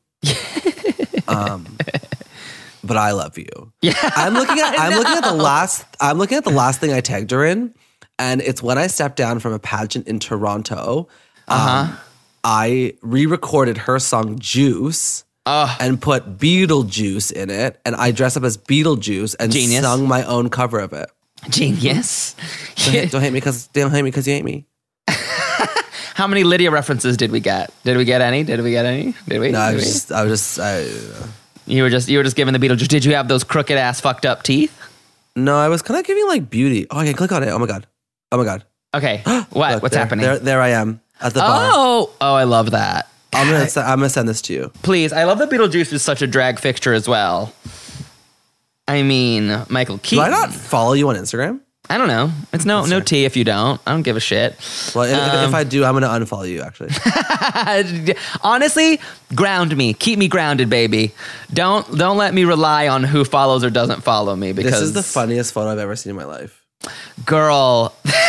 But I love you. Yeah. I'm looking at the last thing I tagged her in, and it's when I stepped down from a pageant in Toronto. I re-recorded her song Juice and put Beetlejuice in it, and I dressed up as Beetlejuice and Genius. sung my own cover of it. Genius. Don't hate me because you hate me. How many Lydia references did we get? Did we get any? Did we? No, Did I we? was just. You were just giving the Beetlejuice. Did you have those crooked ass fucked up teeth? No, I was kind of giving like beauty. Oh, I can click on it. Oh my god. Okay. What? Look, What's there, happening? There I am at the bar. Oh, I love that. I'm gonna send this to you. Please, I love that Beetlejuice is such a drag fixture as well. I mean, Michael Do Keaton. I not follow you on Instagram? I don't know. It's no tea if you don't. I don't give a shit. Well, if I do, I'm gonna unfollow you. Actually, Honestly, ground me. Keep me grounded, baby. Don't let me rely on who follows or doesn't follow me because this is the funniest photo I've ever seen in my life. girl.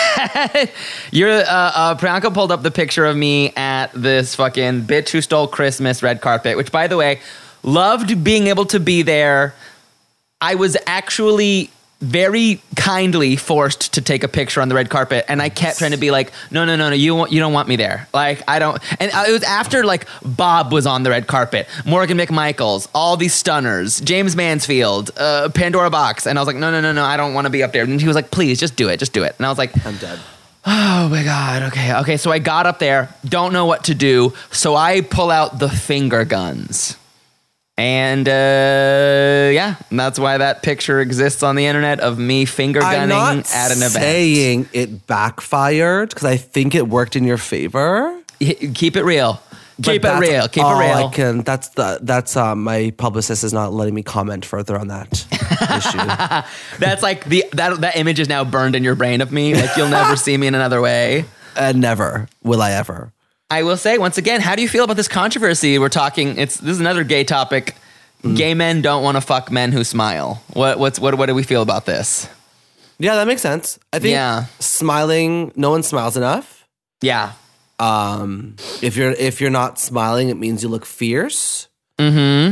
Priyanka pulled up the picture of me at this fucking Bitch Who Stole Christmas red carpet, which, by the way, loved being able to be there. I was actually very kindly forced to take a picture on the red carpet, and I kept trying to be like, no, you don't want me there. Like, I don't. And it was after like Bob was on the red carpet, Morgan McMichaels, all these stunners, James Mansfield, Pandora Box, and I was like, no, I don't want to be up there. And he was like, please, just do it. And I was like, I'm dead. oh my God, okay. So I got up there, don't know what to do, so I pull out the finger guns. And that's why that picture exists on the internet of me finger gunning at an event. Saying it backfired because I think it worked in your favor. Keep it real. Keep it real. I can. That's my publicist is not letting me comment further on that issue. That's like that image is now burned in your brain of me. Like you'll never see me in another way. Never will I ever. I will say once again, how do you feel about this controversy? We're talking. This is another gay topic. Gay men don't want to fuck men who smile. What do we feel about this? Yeah, that makes sense. I think smiling. No one smiles enough. Yeah. If you're not smiling, it means you look fierce. Mm-hmm.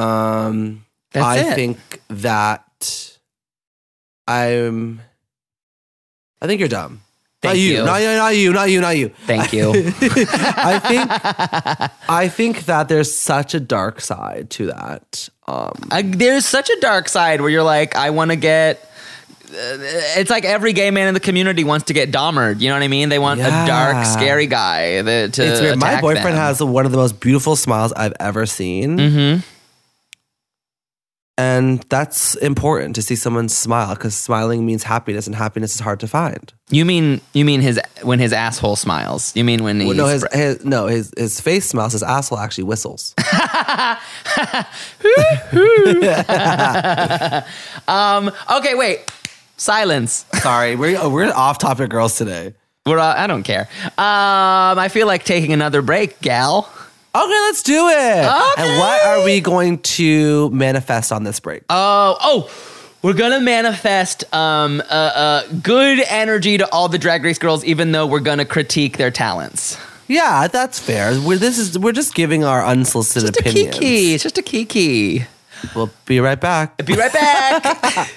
I think that I think you're dumb. Thank you. Not you. Thank you. I think that there's such a dark side to that. There's such a dark side where you're like, I want to get. It's like every gay man in the community wants to get Dahmered. You know what I mean? They want a dark, scary guy to attack my boyfriend them. has one of the most beautiful smiles I've ever seen. Mm-hmm. And that's important to see someone smile because smiling means happiness, and happiness is hard to find. You mean when his asshole smiles? You mean when his face smiles, his asshole actually whistles. Okay, wait. Silence. Sorry, we're off topic girls today. I don't care. I feel like taking another break, gal. Okay, let's do it. Okay. And what are we going to manifest on this break? We're gonna manifest good energy to all the Drag Race girls, even though we're gonna critique their talents. Yeah, that's fair. We're just giving our unsolicited opinions. It's just a kiki. We'll be right back. Be right back.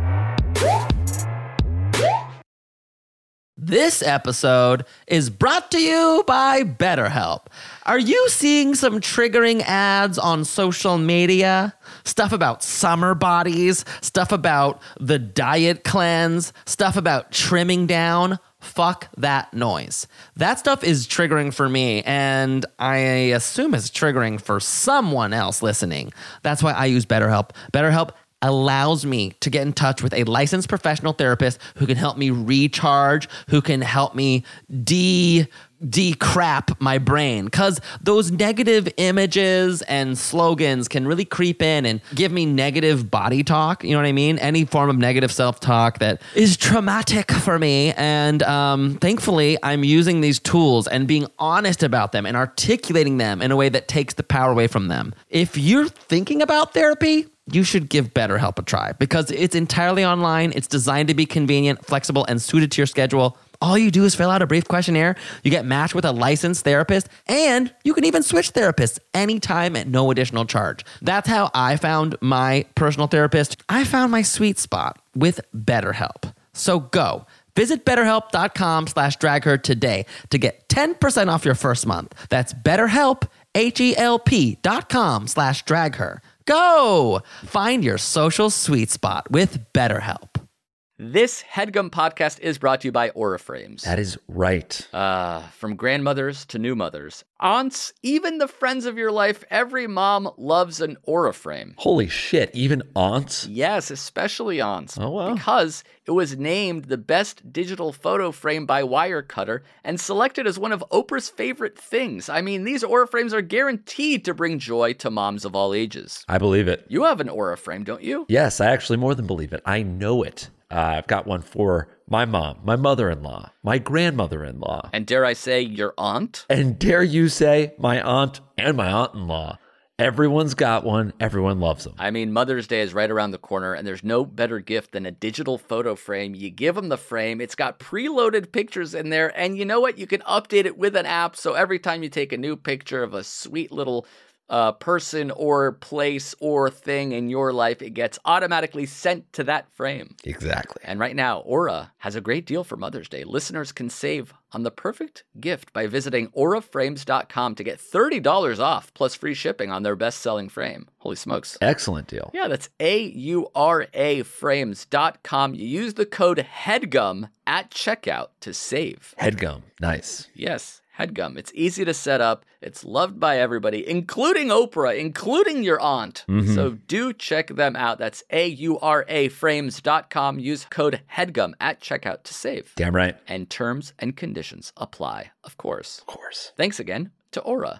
This episode is brought to you by BetterHelp. Are you seeing some triggering ads on social media? Stuff about summer bodies, stuff about the diet cleanse, stuff about trimming down. Fuck that noise. That stuff is triggering for me, and I assume it's triggering for someone else listening. That's why I use BetterHelp. BetterHelp allows me to get in touch with a licensed professional therapist who can help me recharge, who can help me decrap my brain, because those negative images and slogans can really creep in and give me negative body talk. You know what I mean? Any form of negative self-talk that is traumatic for me. And thankfully, I'm using these tools and being honest about them and articulating them in a way that takes the power away from them. If you're thinking about therapy, you should give BetterHelp a try because it's entirely online. It's designed to be convenient, flexible, and suited to your schedule. All you do is fill out a brief questionnaire. You get matched with a licensed therapist, and you can even switch therapists anytime at no additional charge. That's how I found my personal therapist. I found my sweet spot with BetterHelp. So go. Visit BetterHelp.com/dragher today to get 10% off your first month. That's BetterHelp, HELP.com/dragher. Go! Find your social sweet spot with BetterHelp. This HeadGum podcast is brought to you by Aura Frames. That is right. From grandmothers to new mothers, aunts, even the friends of your life, every mom loves an Aura frame. Holy shit, even aunts? Yes, especially aunts. Oh, wow. Because it was named the best digital photo frame by Wirecutter and selected as one of Oprah's favorite things. I mean, these Aura frames are guaranteed to bring joy to moms of all ages. I believe it. You have an Aura frame, don't you? Yes, I actually more than believe it. I know it. I've got one for my mom, my mother-in-law, my grandmother-in-law. And dare I say, your aunt? And dare you say, my aunt and my aunt-in-law. Everyone's got one. Everyone loves them. I mean, Mother's Day is right around the corner, and there's no better gift than a digital photo frame. You give them the frame. It's got preloaded pictures in there, and you know what? You can update it with an app, so every time you take a new picture of a sweet little person or place or thing in your life, it gets automatically sent to that frame. Exactly. And right now, Aura has a great deal for Mother's Day. Listeners can save on the perfect gift by visiting auraframes.com to get $30 off plus free shipping on their best-selling frame. Holy smokes. Excellent deal. Yeah, that's auraframes.com. You use the code HEADGUM at checkout to save. HeadGum. Nice. Yes. HeadGum. It's easy to set up. It's loved by everybody, including Oprah, including your aunt. Mm-hmm. So do check them out. That's auraframes.com. Use code HEADGUM at checkout to save. Damn right. And terms and conditions apply, of course. Of course. Thanks again to Aura.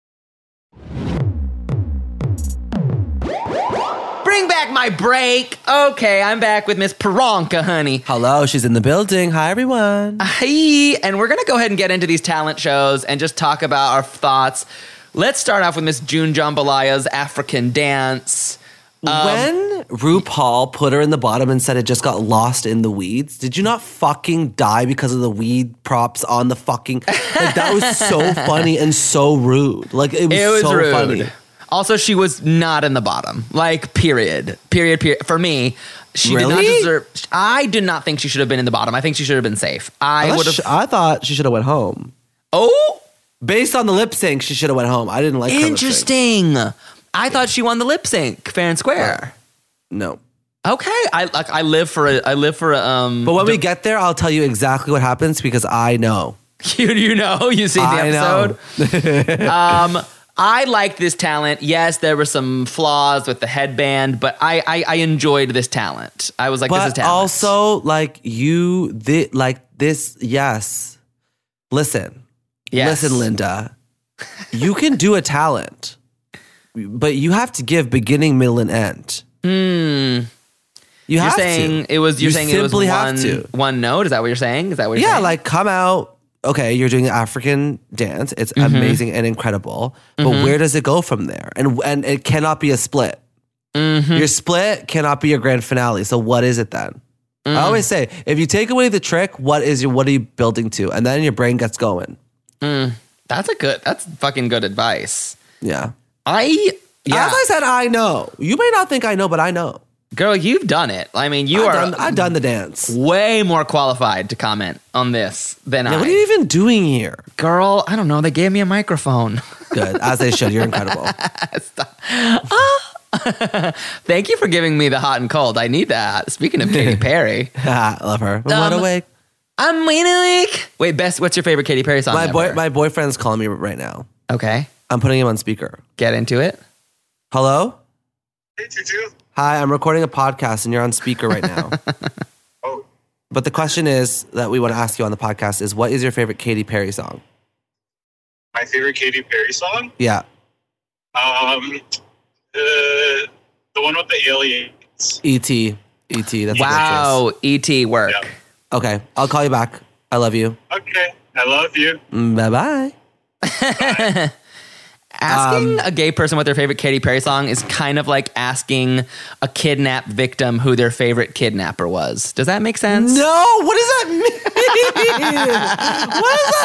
Bring back my break. Okay, I'm back with Miss Peranka, honey. Hello, she's in the building. Hi, everyone. Hi, and we're gonna go ahead and get into these talent shows and just talk about our thoughts. Let's start off with Miss June Jambalaya's African dance. When RuPaul put her in the bottom and said it just got lost in the weeds, did you not fucking die because of the weed props on the fucking... Like, that was so funny and so rude. Like, it was so rude. funny. Also, she was not in the bottom. Like, period. For me, she did not Really? deserve... I do not think she should have been in the bottom. I think she should have been safe. I would have... I thought she should have went home. Oh! Based on the lip sync, she should have went home. I didn't like her lip sync. Interesting. I thought she won the lip sync, fair and square. No. Okay, I live for a But when we get there, I'll tell you exactly what happens because I know. you know, you've seen the episode. I like this talent. Yes, there were some flaws with the headband, but I enjoyed this talent. I was like, this is But talent. also, like, yes. Listen, Linda, you can do a talent, but you have to give beginning, middle, and end. You're saying it was simply have to. one note? Is that what you're saying? Is that what you're saying? Yeah, like, come out. Okay, you're doing an African dance. It's amazing and incredible. But where does it go from there? And it cannot be a split. Your split cannot be your grand finale. So what is it then? I always say, if you take away the trick, what are you building to? And then your brain gets going. That's fucking good advice. Yeah. As I said, I know. You may not think I know, but I know. Girl, you've done it. I mean, I've done the dance. Way more qualified to comment on this than I. What are you even doing here? Girl, I don't know. They gave me a microphone. Good, as they should. You're incredible. Thank you for giving me the hot and cold. I need that. Speaking of Katy Perry. I love her. Wide awake. I'm wide awake. Wait, Bess, what's your favorite Katy Perry song ever? My boyfriend's calling me right now. Okay. I'm putting him on speaker. Get into it. Hello? Hey, Juju. Hi, I'm recording a podcast and you're on speaker right now. Oh. But the question is that we want to ask you on the podcast is, what is your favorite Katy Perry song? My favorite Katy Perry song? Yeah. The one with the aliens. E.T. E.T. That's wow, E.T. work. Yep. Okay, I'll call you back. I love you. Okay, I love you. Bye-bye. Bye. Asking a gay person what their favorite Katy Perry song is kind of like asking a kidnapped victim who their favorite kidnapper was. Does that make sense? No, what does that mean? What does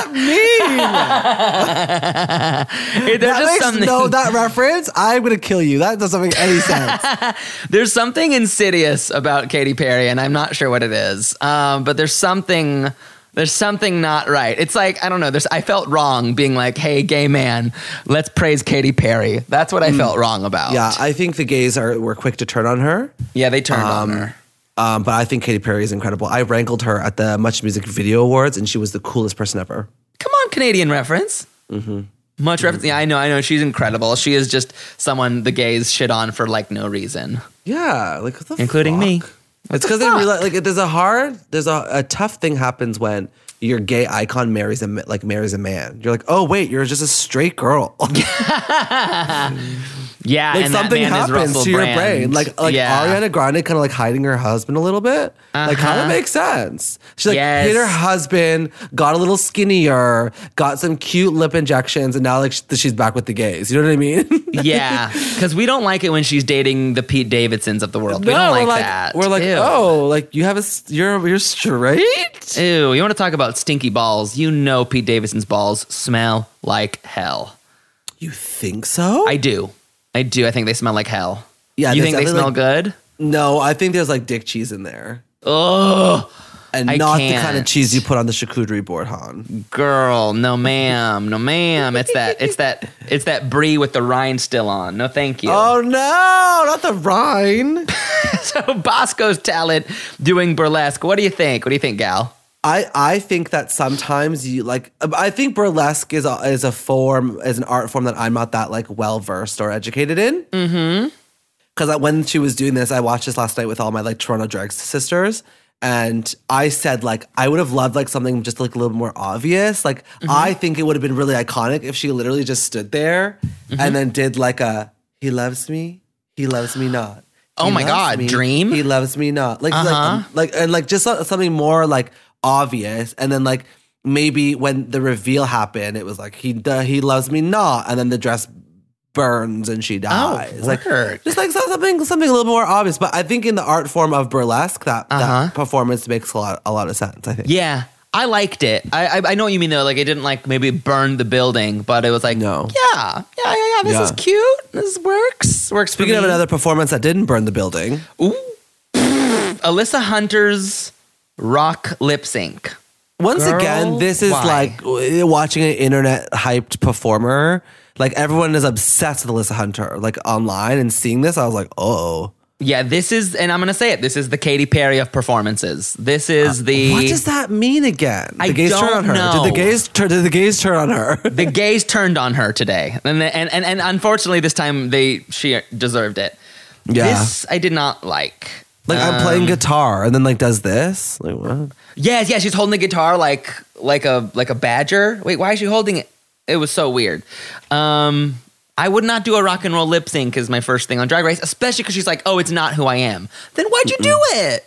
that mean? That reference, I'm going to kill you. That doesn't make any sense. There's something insidious about Katy Perry, and I'm not sure what it is. But there's something There's something not right. It's like, I don't know. I felt wrong being like, hey, gay man, let's praise Katy Perry. That's what I felt wrong about. Yeah, I think the gays were quick to turn on her. Yeah, they turned on her. But I think Katy Perry is incredible. I wrangled her at the Much Music Video Awards, and she was the coolest person ever. Come on, Canadian reference. Mm-hmm. Much reference. Yeah, I know. She's incredible. She is just someone the gays shit on for like no reason. Yeah, like what the including fuck? me. It's because they realize like there's a tough thing happens when your gay icon marries a man. You're like, oh wait, you're just a straight girl. Yeah, like and something that man is happens Russell to your Brand. brain. Like Ariana Grande kind of like hiding her husband a little bit. Like kind of makes sense. She like hid her husband, got a little skinnier, got some cute lip injections, and now like she's back with the gays. You know what I mean? Yeah, because we don't like it when she's dating the Pete Davidsons of the world. We don't like that. We're like, Ew. oh, like you're straight? Ew, you want to talk about stinky balls? You know Pete Davidson's balls smell like hell. You think so? I do. I think they smell like hell. Yeah, you think they smell good? No, I think there's like dick cheese in there. Oh, and not the kind of cheese you put on the charcuterie board, Han. Girl, no ma'am, no ma'am. It's that brie with the rind still on. No, thank you. Oh no, not the rind. So Bosco's talent doing burlesque. What do you think? What do you think, gal? I think that sometimes I think burlesque is an art form that I'm not that like well versed or educated in. Mm-hmm. Because when she was doing this, I watched this last night with all my like Toronto drag sisters, and I said like I would have loved like something just like a little more obvious. Like I think it would have been really iconic if she literally just stood there and then did like a "He loves me, he loves me not." Oh my God, Dream. He loves me not. Like just something more like obvious, and then like maybe when the reveal happened, it was like he loves me not, and then the dress burns and she dies. Like just like something a little more obvious. But I think in the art form of burlesque, that performance makes a lot of sense. I think. Yeah, I liked it. I know what you mean though. Like it didn't like maybe burn the building, but it was like yeah. This is cute. This works. Speaking of another performance that didn't burn the building, Alyssa Hunter's rock lip sync. Once again, this is like watching an internet hyped performer. Like everyone is obsessed with Alyssa Hunter, like online, and seeing this, I was like, oh. Yeah, this is, and I'm going to say it, this is the Katy Perry of performances. This is the... What does that mean again? I don't know. Did the gays turn on her? The gays turned on her today. And unfortunately, this time she deserved it. Yeah. This I did not like. Like I'm playing guitar and then like does this? Like what? Yes, she's holding the guitar like a badger. Wait, why is she holding it? It was so weird. I would not do a rock and roll lip sync as my first thing on Drag Race, especially because she's like, oh, it's not who I am. Then why'd you do it?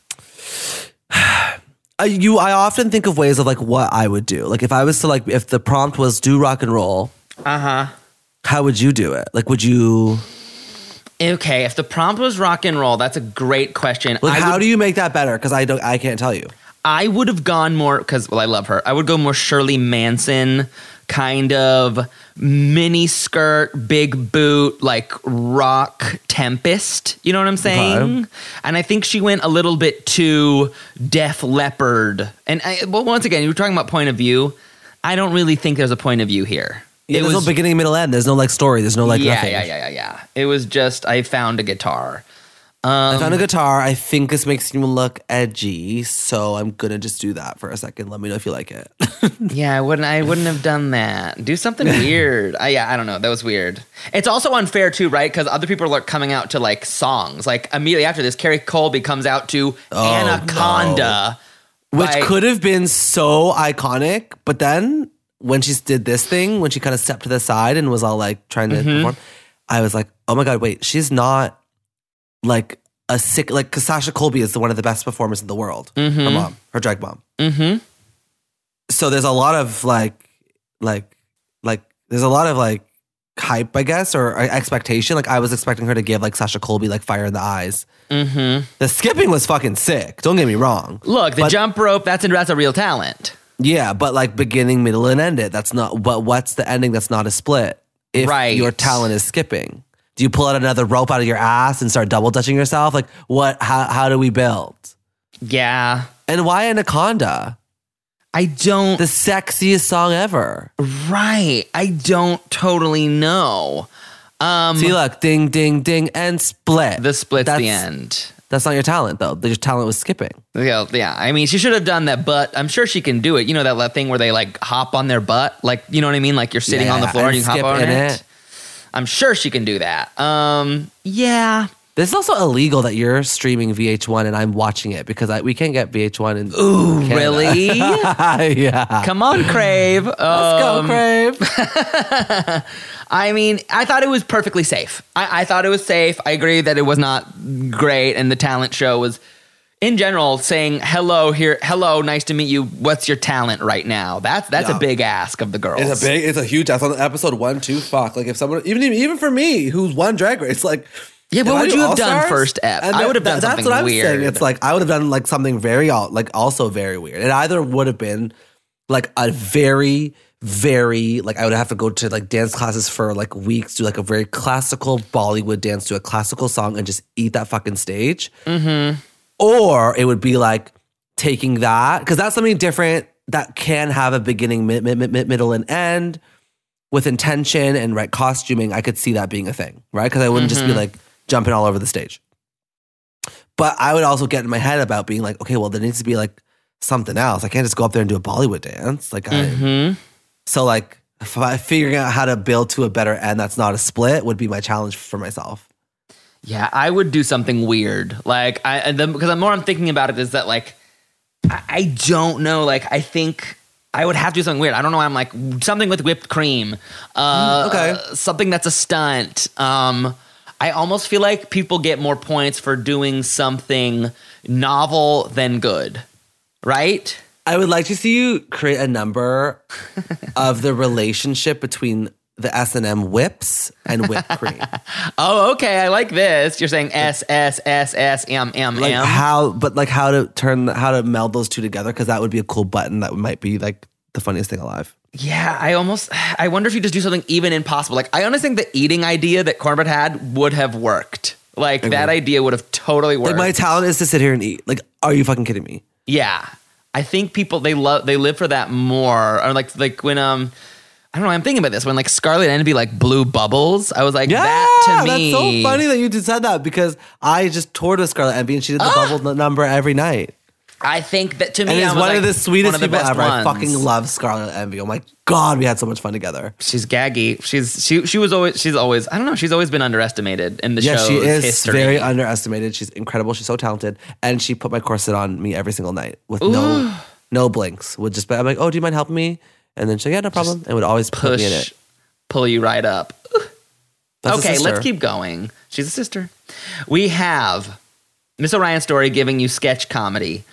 I often think of ways of like what I would do. Like if I was to like, if the prompt was do rock and roll, how would you do it? Like, would you? Okay, if the prompt was rock and roll, that's a great question. Like, how do you make that better? Because I can't tell you. I would have gone more, because, well, I love her. I would go more Shirley Manson, kind of mini skirt, big boot, like rock Tempest. You know what I'm saying? Okay. And I think she went a little bit too Def Leppard. And once again, you were talking about point of view. I don't really think there's a point of view here. Yeah, there's no beginning, middle, end. There's no like story. There's no like nothing. Yeah. It was just, I found a guitar. I found a guitar. I think this makes you look edgy, so I'm gonna just do that for a second. Let me know if you like it. Yeah, I wouldn't have done that. Do something weird. I don't know. That was weird. It's also unfair too, right? Because other people are coming out to like songs. Like immediately after this, Carrie Colby comes out to Anaconda, which could have been so iconic, but then when she did this thing, when she kind of stepped to the side and was all like trying to perform, I was like, oh my God, wait, she's not like a sick, like, because Sasha Colby is one of the best performers in the world. Her mom, her drag mom. So there's a lot of there's a lot of like hype, I guess, or expectation. Like I was expecting her to give like Sasha Colby like fire in the eyes. The skipping was fucking sick. Don't get me wrong. Look, the jump rope, that's a real talent. Yeah, but like beginning, middle, and end it. That's not. But what's the ending? That's not a split. If your talent is skipping. Do you pull out another rope out of your ass and start double dutching yourself? Like what? How do we build? Yeah. And why Anaconda? I don't. The sexiest song ever. Right. I don't totsee know. See, look, ding, ding, ding, and split. The split's the end. That's not your talent, though. Your talent was skipping. Yeah. I mean, she should have done that, but I'm sure she can do it. You know that thing where they like hop on their butt? Like, you know what I mean? Like you're sitting on the floor and you hop on it. I'm sure she can do that. Yeah. This is also illegal that you're streaming VH1 and I'm watching it because we can't get VH1 in Ooh, Canada. really? Yeah. Come on, Crave. Let's go, Crave. I mean, I thought it was perfectly safe. I thought it was safe. I agree that it was not great, and the talent show was, in general, saying hello, nice to meet you. What's your talent right now? That's a big ask of the girls. It's a huge ask on episode 1, 2. Fuck, like if someone even for me who's won Drag Race, like. Yeah, what would you have done first ep? I would have done something weird. That's what I'm saying. It's like I would have done like something very also very weird. It either would have been like a very, very like I would have to go to like dance classes for like weeks, do like a very classical Bollywood dance to a classical song and just eat that fucking stage. Mm-hmm. Or it would be like taking that, because that's something different that can have a beginning, middle, and end with intention and right costuming. I could see that being a thing, right? Because I wouldn't just be like jumping all over the stage. But I would also get in my head about being like, okay, well, there needs to be like something else. I can't just go up there and do a Bollywood dance. Like, so like figuring out how to build to a better end that's not a split would be my challenge for myself. Yeah, I would do something weird. Like, because the more I'm thinking about it is that like, I don't know. Like, I think I would have to do something weird. I don't know. I'm like something with whipped cream. Something that's a stunt. I almost feel like people get more points for doing something novel than good, right? I would like to see you create a number of the relationship between the S&M whips and whipped cream. Oh, okay. I like this. You're saying S, S, S, S, M, M, like M. how to meld those two together, because that would be a cool button that might be like the funniest thing alive. Yeah, I wonder if you just do something even impossible. Like, I honestly think the eating idea that Cornbread had would have worked. Like, that idea would have totally worked. Like, my talent is to sit here and eat. Like, are you fucking kidding me? Yeah. I think people, they live for that more. Or like when, I don't know, I'm thinking about this. When like Scarlet Envy like blew bubbles, I was like, that to me. That's so funny that you just said that, because I just toured with Scarlet Envy and she did the bubble number every night. I think that to me, and it's one of the sweetest people ever. Ones. I fucking love Scarlet Envy. Oh my God, we had so much fun together. She's gaggy. She's always I don't know. She's always been underestimated in the show's history. Yeah, she is very underestimated. She's incredible. She's so talented, and she put my corset on me every single night with no blinks. Would just be, I'm like, oh, do you mind helping me? And then she's like, yeah, no problem. And would always put me in it, pull you right up. Okay, let's keep going. She's a sister. We have Miss Orion Story giving you sketch comedy.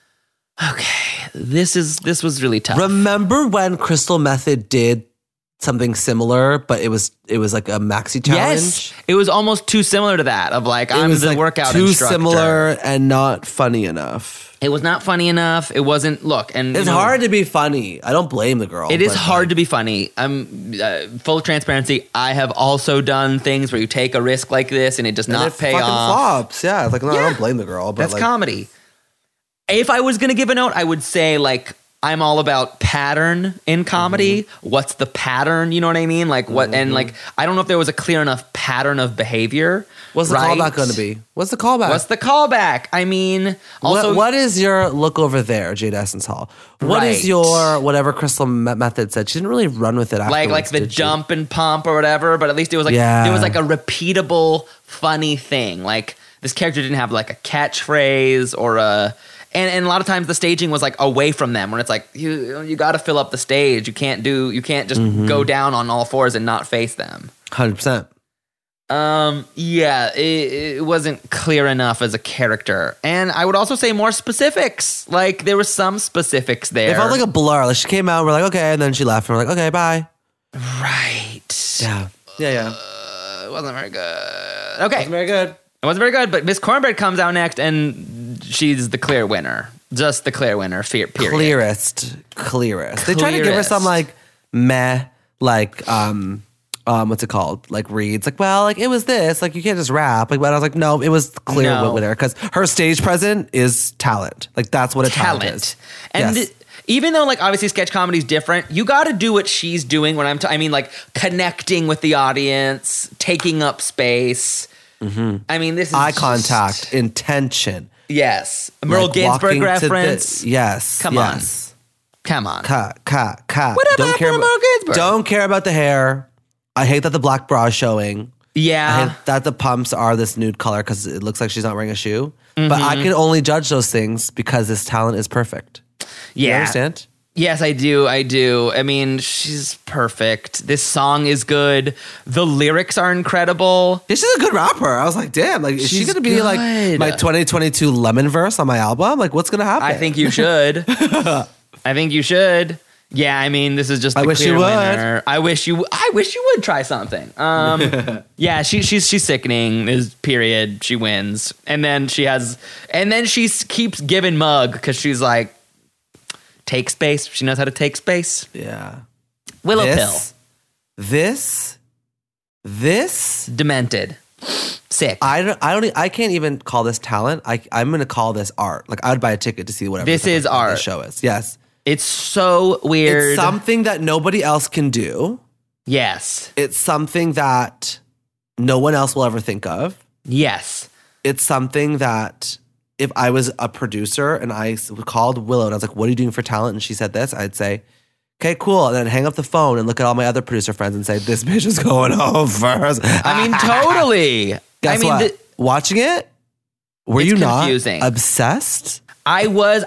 Okay, this was really tough. Remember when Crystal Method did something similar, but it was like a maxi challenge? Yes, it was almost too similar to that. Of like, I'm the like workout too instructor. Similar and not funny enough. It was not funny enough. It wasn't. Look, and it's hard to be funny. I don't blame the girl. It is hard to be funny. I'm full transparency. I have also done things where you take a risk like this and it does not pay off. Flops. Yeah, it's like no, I don't blame the girl. But that's comedy. If I was going to give a note, I would say like I'm all about pattern in comedy. Mm-hmm. What's the pattern? You know what I mean? Like what? Mm-hmm. And like I don't know if there was a clear enough pattern of behavior. What's the callback going to be? What's the callback? I mean, also, what is your look over there, Jade Essence Hall? What is your whatever Crystal Method said? She didn't really run with it afterwards. Like the jump and pump or whatever. But at least it was like there was like a repeatable, funny thing. Like this character didn't have like a catchphrase or a. And a lot of times the staging was like away from them, when it's like you got to fill up the stage. You can't just go down on all fours and not face them. 100%. Yeah, it wasn't clear enough as a character, and I would also say more specifics. Like there were some specifics there. It felt like a blur. Like she came out, and we're like okay, and then she left, and we're like okay, bye. Right. Yeah. It wasn't very good. Okay. It wasn't very good, but Miss Cornbread comes out next, and she's the clear winner. Just the clear winner, period. Clearest. They tried to give her some, like, meh, like, what's it called? Like, reads. Like, well, like, it was this. Like, you can't just rap. Like, but I was like, no, it was clear winner. Because her stage presence is talent. Like, that's what a talent is. And yes. even though like obviously sketch comedy is different, you got to do what she's doing when I mean like connecting with the audience, taking up space. I mean, this is Eye contact, intention. Yes. Merle Like Ginsburg walking to reference. yes. Come yes. on. Cut. What about Merle Ginsburg? Don't care about the hair. I hate that the black bra is showing. I Yeah. hate that the pumps are this nude color because it looks like she's not wearing a shoe. But I can only judge those things because this talent is perfect. You Yeah. understand? Yes, I do. I mean, she's perfect. This song is good. The lyrics are incredible. Yeah, she's a good rapper. I was like, damn, like, is she She's going to be like good. my 2022 Lemon verse on my album? Like, what's going to happen? I think you should. Yeah, I mean, this is just the I wish clear you would. winner. I wish you would try something. Yeah, she's sickening. Is period. She wins, and then she keeps giving mug because she's like, take space. She knows how to take space. Yeah. Willow pill. This. Demented. Sick. I can't even call this talent. I'm going to call this art. Like, I would buy a ticket to see whatever This the is fuck art. This show is. Yes. It's so weird. It's something that nobody else can do. Yes. It's something that no one else will ever think of. Yes. It's something that if I was a producer and I called Willow and I was like, what are you doing for talent? And she said this, I'd say, okay, cool. And then hang up the phone and look at all my other producer friends and say, this bitch is going home first. I mean, totally. Guess what? Watching it, were It's you confusing. not obsessed? I was.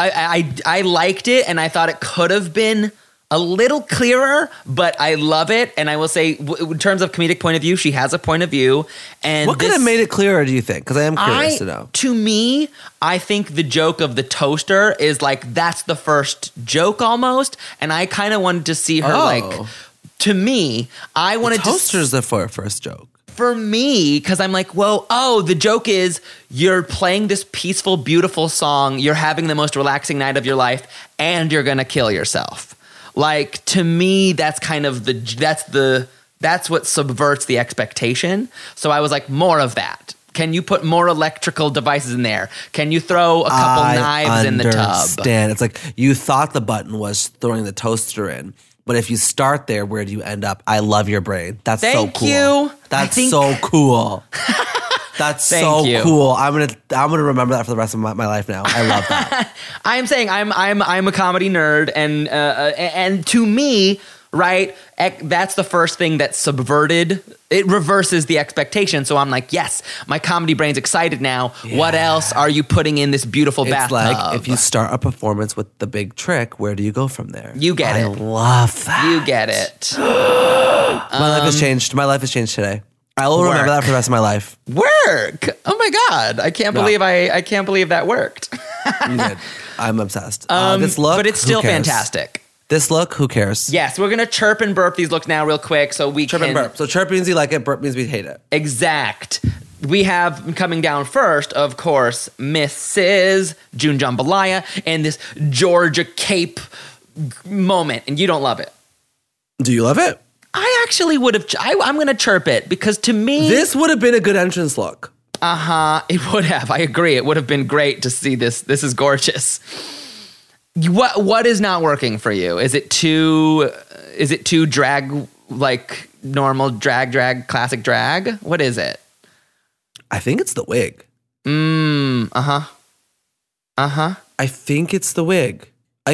I liked it, and I thought it could have been a little clearer, but I love it. And I will say, in terms of comedic point of view, she has a point of view. And What could have made it clearer, do you think? Because I am curious to know. To me, I think the joke of the toaster is like, that's the first joke almost. And I kind of wanted to see her to me, I wanted Toaster's the first joke. for me, because I'm like, whoa, the joke is you're playing this peaceful, beautiful song, you're having the most relaxing night of your life, and you're gonna kill yourself. Like, to me, that's kind of that's what subverts the expectation. So I was like, more of that. Can you put more electrical devices in there? Can you throw a couple knives in the tub? Understand. It's like you thought the button was throwing the toaster in. But if you start there, where do you end up? I love your brain. That's so Thank cool. you. That's so cool. That's so you. cool. I'm gonna remember that for the rest of my life now. I love that. I'm saying I'm a comedy nerd, and to me, right, that's the first thing that subverted. It reverses the expectation. So I'm like, yes, my comedy brain's excited now. Yeah. What else are you putting in this beautiful It's bathtub? like if you start a performance with the big trick, where do you go from there? You get I it. love that. You get it. My life has changed. My life has changed today. I will remember that for the rest of my life. Work. Oh my God. I can't believe I can't believe that worked. You did. I'm obsessed. This look, but it's who still cares? fantastic. This look, who cares? Yes, we're gonna chirp and burp these looks now real quick so we Chirp can and burp. So chirp means you like it, burp means we hate it. Exact. We have coming down first, of course, Mrs. June Jambalaya and this Georgia Cape moment, and you don't love it. Do you love it? I actually would have. I'm going to chirp it because to me, This would have been a good entrance look. it would have. I agree. It would have been great to see this. This is gorgeous. What is not working for you? Is it too drag, like normal drag, classic drag? What is it? I think it's the wig. Uh-huh. I think it's the wig.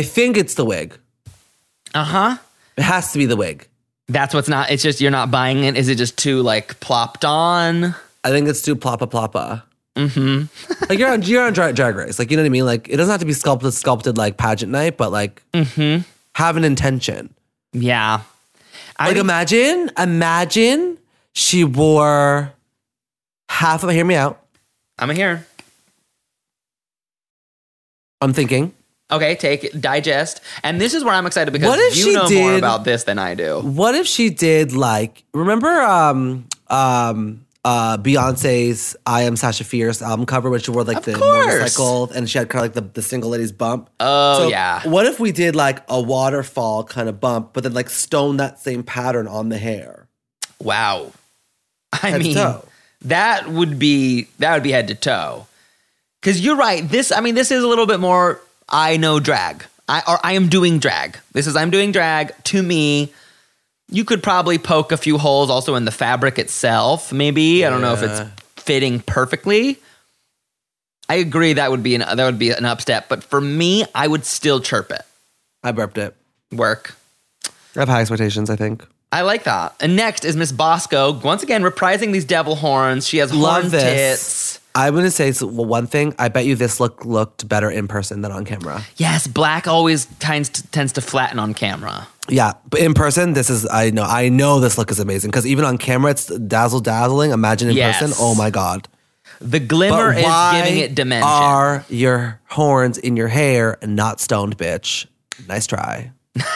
Uh-huh. It has to be the wig. That's what's not, it's just you're not buying it. Is it just too like plopped on? I think it's too ploppa. Mm-hmm. Like you're on drag race. Like, you know what I mean? Like, it doesn't have to be sculpted like pageant night, but like have an intention. Yeah. Like imagine she wore half of hear me out. I'm here. I'm thinking. Okay, take it, digest. And this is where I'm excited because What if you she know did- more about this than I do. What if she did like, remember Beyonce's I Am Sasha Fierce album cover when she wore like Of the course. motorcycle and she had kind of like the single ladies bump? Oh, yeah. What if we did like a waterfall kind of bump, but then like stone that same pattern on the hair? Wow. I Head to mean, toe. that would be head to toe. Because you're right. This is a little bit more I know drag. I am doing drag. I'm doing drag. To me, you could probably poke a few holes also in the fabric itself. Maybe I don't know if it's fitting perfectly. I agree that would be an upstep, but for me, I would still chirp it. I burped it. Work. I have high expectations, I think. I like that. And next is Miss Bosco, once again reprising these devil horns. She has horn tits. I'm going to say one thing. I bet you this looked better in person than on camera. Yes, black always tends to flatten on camera. Yeah, but in person, this is, I know this look is amazing because even on camera, it's dazzling. Imagine in person, oh my God. The glimmer is giving it dimension. Are your horns in your hair and not stoned, bitch? Nice try.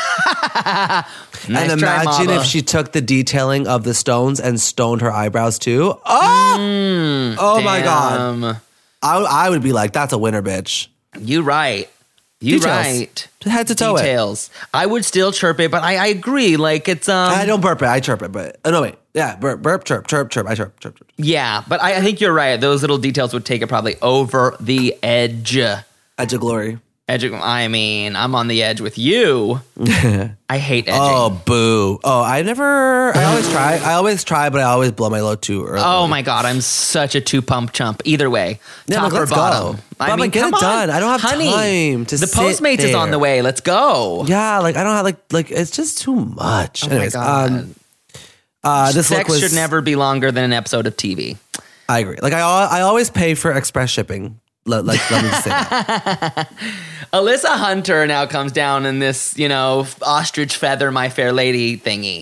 And imagine if she took the detailing of the stones and stoned her eyebrows too. Oh my God. I would be like, that's a winner, bitch. You right. Right. Head to toe details. I would still chirp it, but I agree. Like it's I don't burp it. I chirp it, but no wait. Yeah, burp, chirp. I chirp. Yeah, but I think you're right. Those little details would take it probably over the edge. Edge of glory. I mean, I'm on the edge with you. I hate edging. Oh, boo. Oh, I always try, but I always blow my load too early. Oh my God, I'm such a 2-pump chump. Either way, top or bottom. I mean, get it done. I don't have time to the sit Postmates there. is on the way. Let's go. Yeah, like I don't have like it's just too much. Oh Anyways, my God. this Sex look should never be longer than an episode of TV. I agree. Like I always pay for express shipping. Let me just say that. Alyssa Hunter now comes down in this, ostrich feather, My Fair Lady thingy.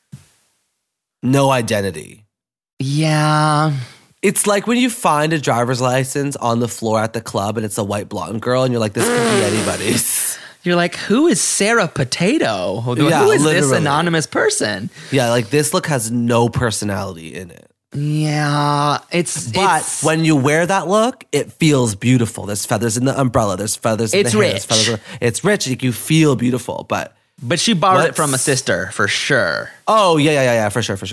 No identity. Yeah. It's like when you find a driver's license on the floor at the club and it's a white blonde girl and you're like, this could be anybody's. You're like, who is Sarah Potato? Who is this anonymous person? Yeah, like this look has no personality in it. Yeah, But when you wear that look, it feels beautiful. There's feathers in the umbrella. There's feathers in the hair. It's rich. It's rich. You feel beautiful, but she borrowed it from a sister for sure. Oh yeah, for sure.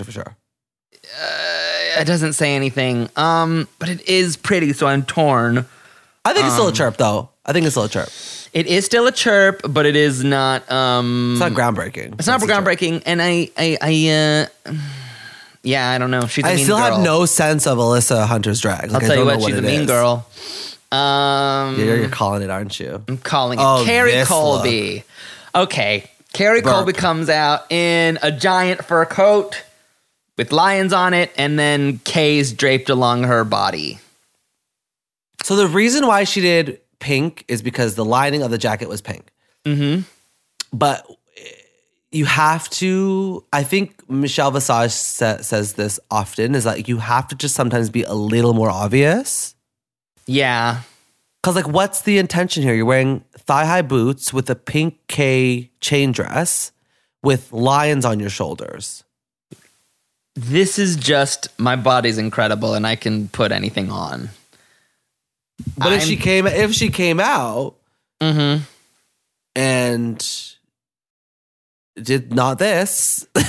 It doesn't say anything. But it is pretty, so I'm torn. I think it's still a chirp, though. It is still a chirp, but it is not. It's not groundbreaking. It's not groundbreaking, and yeah, I don't know. She's a mean girl. I still have no sense of Alyssa Hunter's drag. I'll tell you what, she's a mean girl. You're calling it, aren't you? I'm calling it. Carrie Colby. Okay. Carrie Colby comes out in a giant fur coat with lions on it, and then Kay's draped along her body. So the reason why she did pink is because the lining of the jacket was pink. Mm-hmm. But you have to, I think Michelle Visage says this often, is like you have to just sometimes be a little more obvious. Yeah. Because like what's the intention here? You're wearing thigh-high boots with a pink K chain dress with lions on your shoulders. This is just, my body's incredible and I can put anything on. But if she came out mm-hmm. and did not this. Yeah.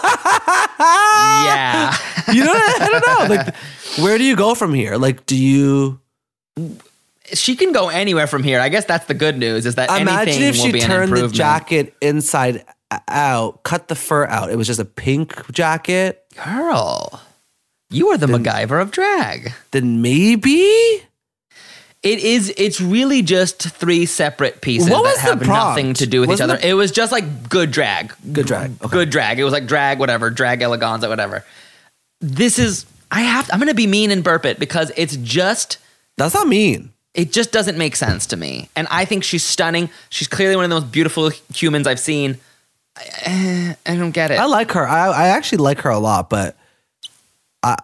I don't know. Like, where do you go from here? Like, do you... She can go anywhere from here. I guess that's the good news, is that imagine if she turned the improvement. jacket inside out, cut the fur out. It was just a pink jacket. Girl, you are the MacGyver of drag. Then maybe... It's really just 3 separate pieces that have nothing to do with each other. It was just like good drag. Good drag. Okay. Good drag. It was like drag, whatever, drag eleganza, whatever. This is, I'm going to be mean and burp it because it's just. That's not mean. It just doesn't make sense to me. And I think she's stunning. She's clearly one of the most beautiful humans I've seen. I don't get it. I like her. I actually like her a lot, but I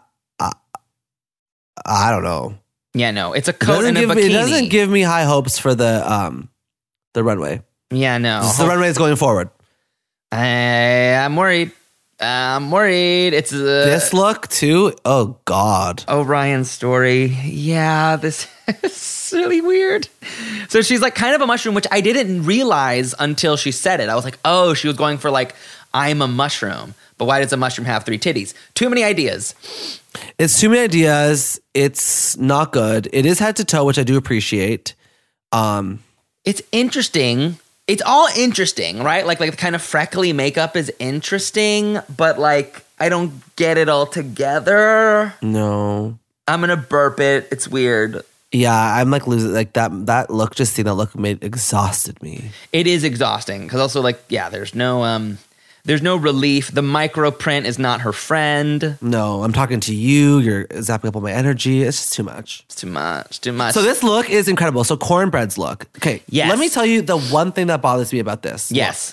don't know. Yeah, no, it's a coat and a bikini. It doesn't give me high hopes for the runway. Yeah, no. The runway is going forward. I'm worried. It's this look too. Oh God. Orion's story. Yeah, this is really weird. So she's like kind of a mushroom, which I didn't realize until she said it. I was like, oh, she was going for like, I'm a mushroom. But why does a mushroom have 3 titties? Too many ideas. It's too many ideas. It's not good. It is head to toe, which I do appreciate. It's interesting it's all interesting, right? Like the kind of freckly makeup is interesting, but like I don't get it all together. No. I'm gonna burp it. It's weird. Yeah, I'm like losing like that look. Just seeing that look exhausted me. It is exhausting because also like there's no relief. The micro print is not her friend. No, I'm talking to you. You're zapping up all my energy. It's just too much. It's too much. So this look is incredible. So Cornbread's look. Okay, yes. Let me tell you the one thing that bothers me about this. Yes.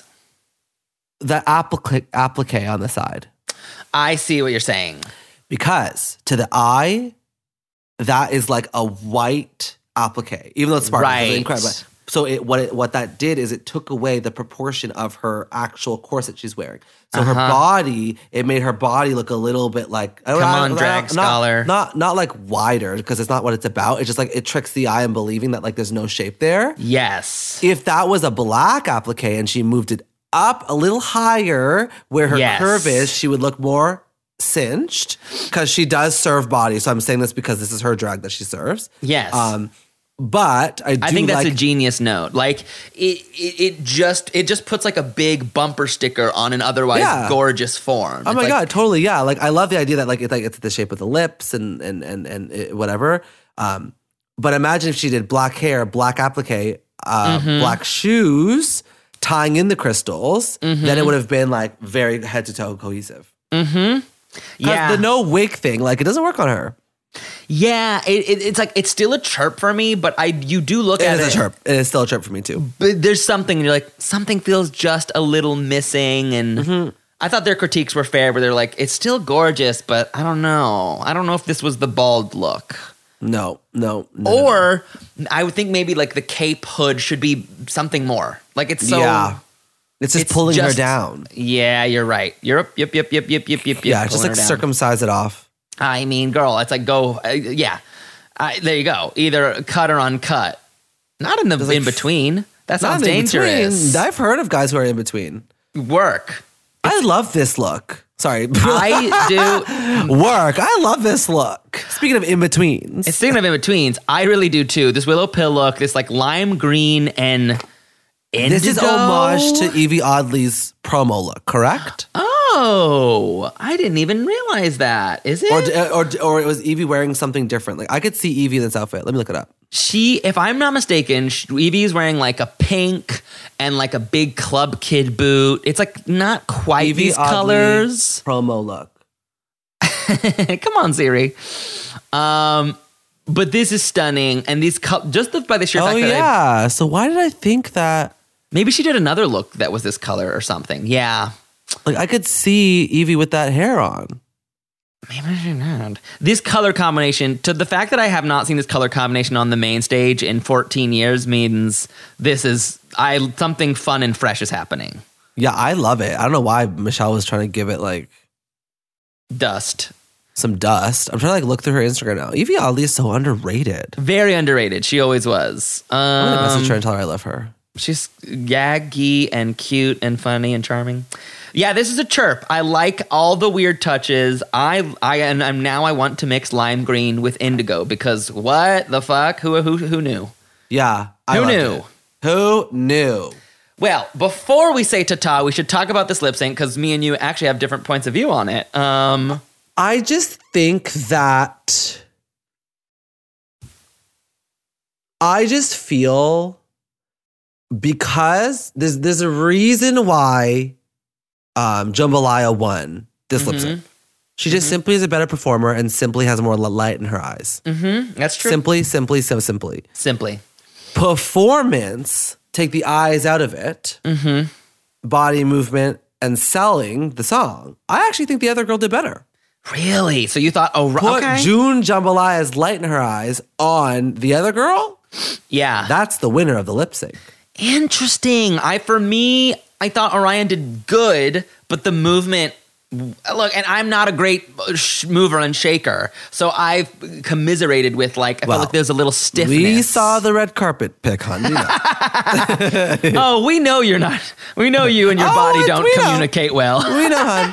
The applique on the side. I see what you're saying. Because to the eye, that is like a white applique, even though it's sparkly. Right. It's incredible. So what that did is it took away the proportion of her actual corset she's wearing. So her body, it made her body look a little bit like drag scholar. Not like wider, because it's not what it's about. It's just like it tricks the eye in believing that like there's no shape there. Yes. If that was a black applique and she moved it up a little higher where her curve is, she would look more cinched, because she does serve body. So I'm saying this because this is her drag that she serves. Yes. But I think that's a genius note. Like it just puts like a big bumper sticker on an otherwise gorgeous form. Oh my God, totally. Yeah. Like I love the idea that like it's the shape of the lips and whatever. But imagine if she did black hair, black applique, black shoes, tying in the crystals, then it would have been like very head to toe cohesive. Mm-hmm. Yeah. The no wig thing, like it doesn't work on her. Yeah, it's like it's still a chirp for me, but you do look at it. It is a chirp. It is still a chirp for me too. But there's something, and you're like, something feels just a little missing. And I thought their critiques were fair, where they're like, it's still gorgeous, but I don't know. I don't know if this was the bald look. No. Or I would think maybe like the cape hood should be something more. Like it's so. Yeah. It's just pulling her down. Yeah, you're right. Yep. Yeah, just like circumcise it off. I mean, girl, it's like go, there you go. Either cut or uncut. Not in the in between. That sounds dangerous. I've heard of guys who are in between. Work. I love this look. Sorry. I do. Work. I love this look. Speaking of in-betweens. Speaking of in-betweens, I really do too. This Willow Pill look, this like lime green and indigo. This is homage to Evie Oddly's promo look, correct? Oh, I didn't even realize that. Is it? Or it was Evie wearing something different. Like I could see Evie in this outfit. Let me look it up. If I'm not mistaken, Evie is wearing like a pink and like a big Club Kid boot. It's like not quite Evie these Oddly colors. Promo look. Come on, Siri. But this is stunning, and these just by the sheer fact that yeah. So why did I think that? Maybe she did another look that was this color or something. Yeah. Like I could see Evie with that hair on. Maybe she did. This color combination, to the fact that I have not seen this color combination on the main stage in 14 years means this is something fun and fresh is happening. Yeah, I love it. I don't know why Michelle was trying to give it like dust. Some dust. I'm trying to like look through her Instagram now. Evie Oddly is so underrated. Very underrated. She always was. I'm gonna message her and tell her I love her. She's gaggy and cute and funny and charming. Yeah, this is a chirp. I like all the weird touches. I want to mix lime green with indigo because what the fuck? Who knew? Yeah, who knew? Who knew? Well, before we say ta-ta, we should talk about this lip sync because me and you actually have different points of view on it. I just think that I just feel because there's a reason why Jambalaya won this lip sync. She just simply is a better performer and simply has more light in her eyes. That's true. Simply. Performance, take the eyes out of it. Body movement and selling the song. I actually think the other girl did better. Really? So you thought, put June Jambalaya's light in her eyes on the other girl? Yeah. That's the winner of the lip sync. Interesting. For me, I thought Orion did good, but the movement, look, and I'm not a great mover and shaker, so I've commiserated with I felt like there's a little stiffness. We saw the red carpet pic, hon. Oh, we know you're not. We know you and your body don't communicate well. We know, hon.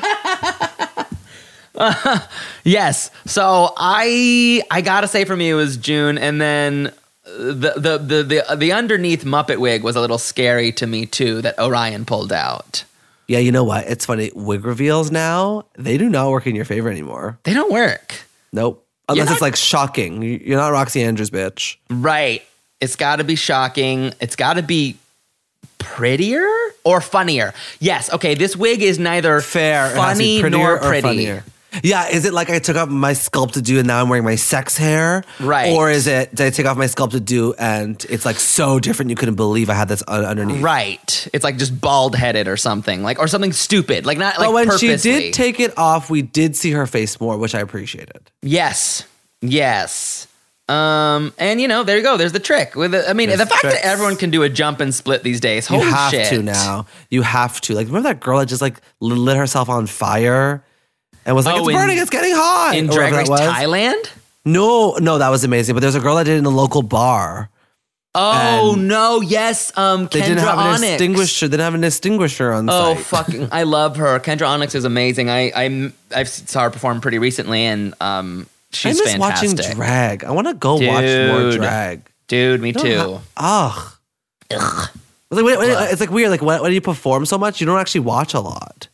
Yes. So I gotta say for me it was June, and then the underneath Muppet wig was a little scary to me too, that Orion pulled out. Yeah, you know what? It's funny. Wig reveals now, they do not work in your favor anymore. They don't work. Nope. Unless it's like shocking. You're not Roxy Andrews, bitch. Right. It's got to be shocking. It's got to be prettier or funnier. Yes. Okay. This wig is neither Fair. funny nor pretty. Funnier. Yeah. Is it like I took off my sculpted do and now I'm wearing my sex hair? Right. Or is it, did I take off my sculpted do and it's like so different you couldn't believe I had this underneath? Right. It's like just bald headed or something, like, or something stupid, like not like But when purposely. she did take it off, we did see her face more, which I appreciated. Yes. And you know, there you go. There's the trick. With the fact tricks. that everyone can do a jump and split these days. Holy You have shit. to now. You have to. Like, remember that girl that just like lit herself on fire and was like, it's burning, it's getting hot. In Or Drag whatever Race that was. Thailand? No, that was amazing. But there's a girl that did it in a local bar. Oh no! Yes, They Kendra didn't have an Onyx. extinguisher. They didn't have an extinguisher on Oh site. fucking! I love her. Kendra Onyx is amazing. I saw her perform pretty recently, and she's I miss fantastic. watching drag. I want to go watch more drag. Dude, me too. Ugh. It's like weird. Like when you perform so much, you don't actually watch a lot.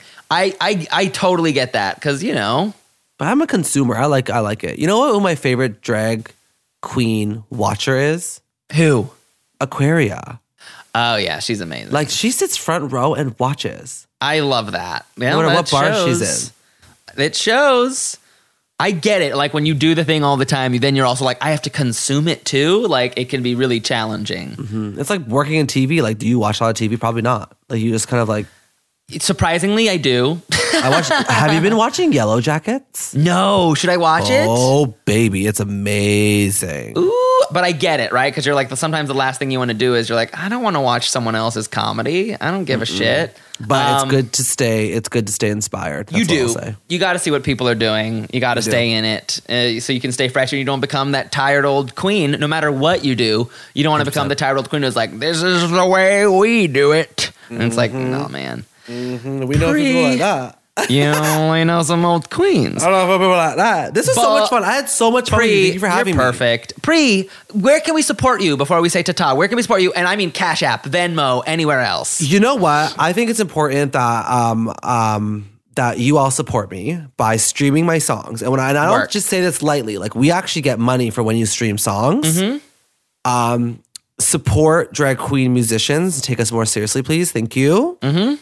I totally get that because you know. But I'm a consumer. I like it. You know who my favorite drag queen watcher is? Who? Aquaria. Oh yeah, she's amazing. Like she sits front row and watches. I love that. Yeah, No matter that what bar she's shows. It shows. I get it. Like when you do the thing all the time, then you're also like, I have to consume it too. Like it can be really challenging. It's like working in TV. Like, do you watch a lot of TV? Probably not. Like you just kind of like. Surprisingly, I do. Have you been watching Yellow Jackets? No, should I watch it? Oh, baby, it's amazing. Ooh, but I get it, right? Because you're like, sometimes the last thing you want to do is you're like, I don't want to watch someone else's comedy. I don't give a shit. But it's good to stay. It's good to stay inspired. That's You do. what I'll say. You got to see what people are doing. You got to stay in it so you can stay fresh and you don't become that tired old queen. No matter what you do, you don't want to become the tired old queen who's like, this is the way we do it. And it's like, no, man. We know people like that. You only know some old queens. I don't know people like that. This is so much fun. I had so much fun. Thank you for having me. Perfect. Pri, where can we support you before we say ta-ta? Where can we support you? And I mean Cash App, Venmo, anywhere else. You know what? I think it's important that that you all support me by streaming my songs. And I don't just say this lightly. Like we actually get money for when you stream songs. Support drag queen musicians. Take us more seriously, please. Thank you.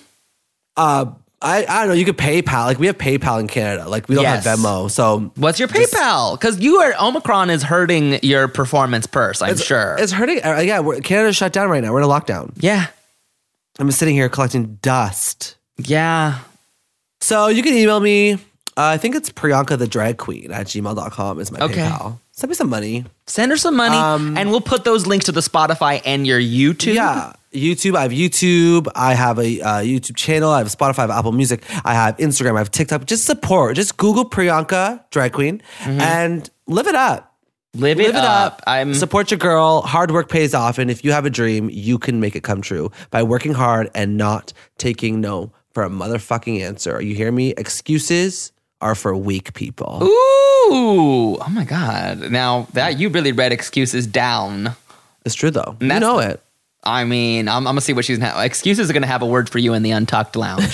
I don't know. You could PayPal. Like we have PayPal in Canada. Like we don't have Venmo. So what's your PayPal? Because Omicron is hurting your performance purse. I'm sure it's hurting. Yeah, Canada's shut down right now. We're in a lockdown. Yeah, I'm sitting here collecting dust. Yeah. So you can email me. I think it's Priyanka the Drag Queen at gmail.com is my PayPal. Send me some money. Send her some money, and we'll put those links to the Spotify and your YouTube. Yeah. YouTube. I have YouTube. I have a YouTube channel. I have Spotify. I have Apple Music. I have Instagram. I have TikTok. Just support. Just Google Priyanka Drag Queen and live it up. Live it up. Support your girl. Hard work pays off. And if you have a dream, you can make it come true by working hard and not taking no for a motherfucking answer. You hear me? Excuses are for weak people. Ooh. Oh my God. Now that you really read excuses down. It's true though. You know it. I mean, I'm gonna see what she's gonna have. Excuses are gonna have a word for you in the Untucked Lounge.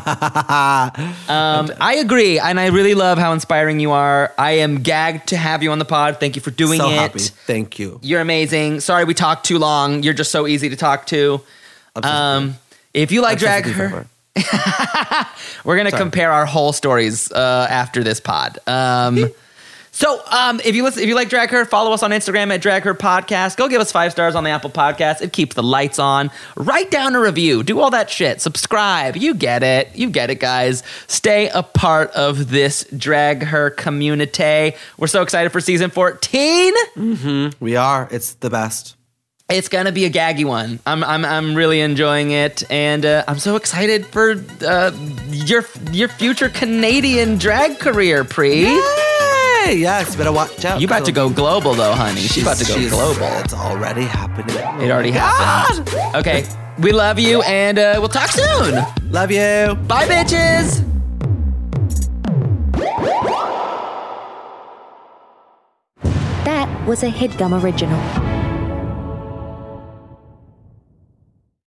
I agree, and I really love how inspiring you are. I am gagged to have you on the pod. Thank you for doing so it. Happy. Thank you. You're amazing. Sorry we talked too long. You're just so easy to talk to. If you like drag her, we're gonna compare our whole stories after this pod. So, if you like Drag Her, follow us on Instagram at Drag Her Podcast. Go give us 5 stars on the Apple Podcast. It keeps the lights on. Write down a review. Do all that shit. Subscribe. You get it. You get it, guys. Stay a part of this Drag Her community. We're so excited for season 14. We are. It's the best. It's gonna be a gaggy one. I'm really enjoying it, and I'm so excited for your future Canadian drag career, Pri. Yes, better watch out. You about to go global though, honey. She's about to go global. It's already happening. It already happened. Okay, we love you, and we'll talk soon. Love you. Bye, bitches. That was a HeadGum original.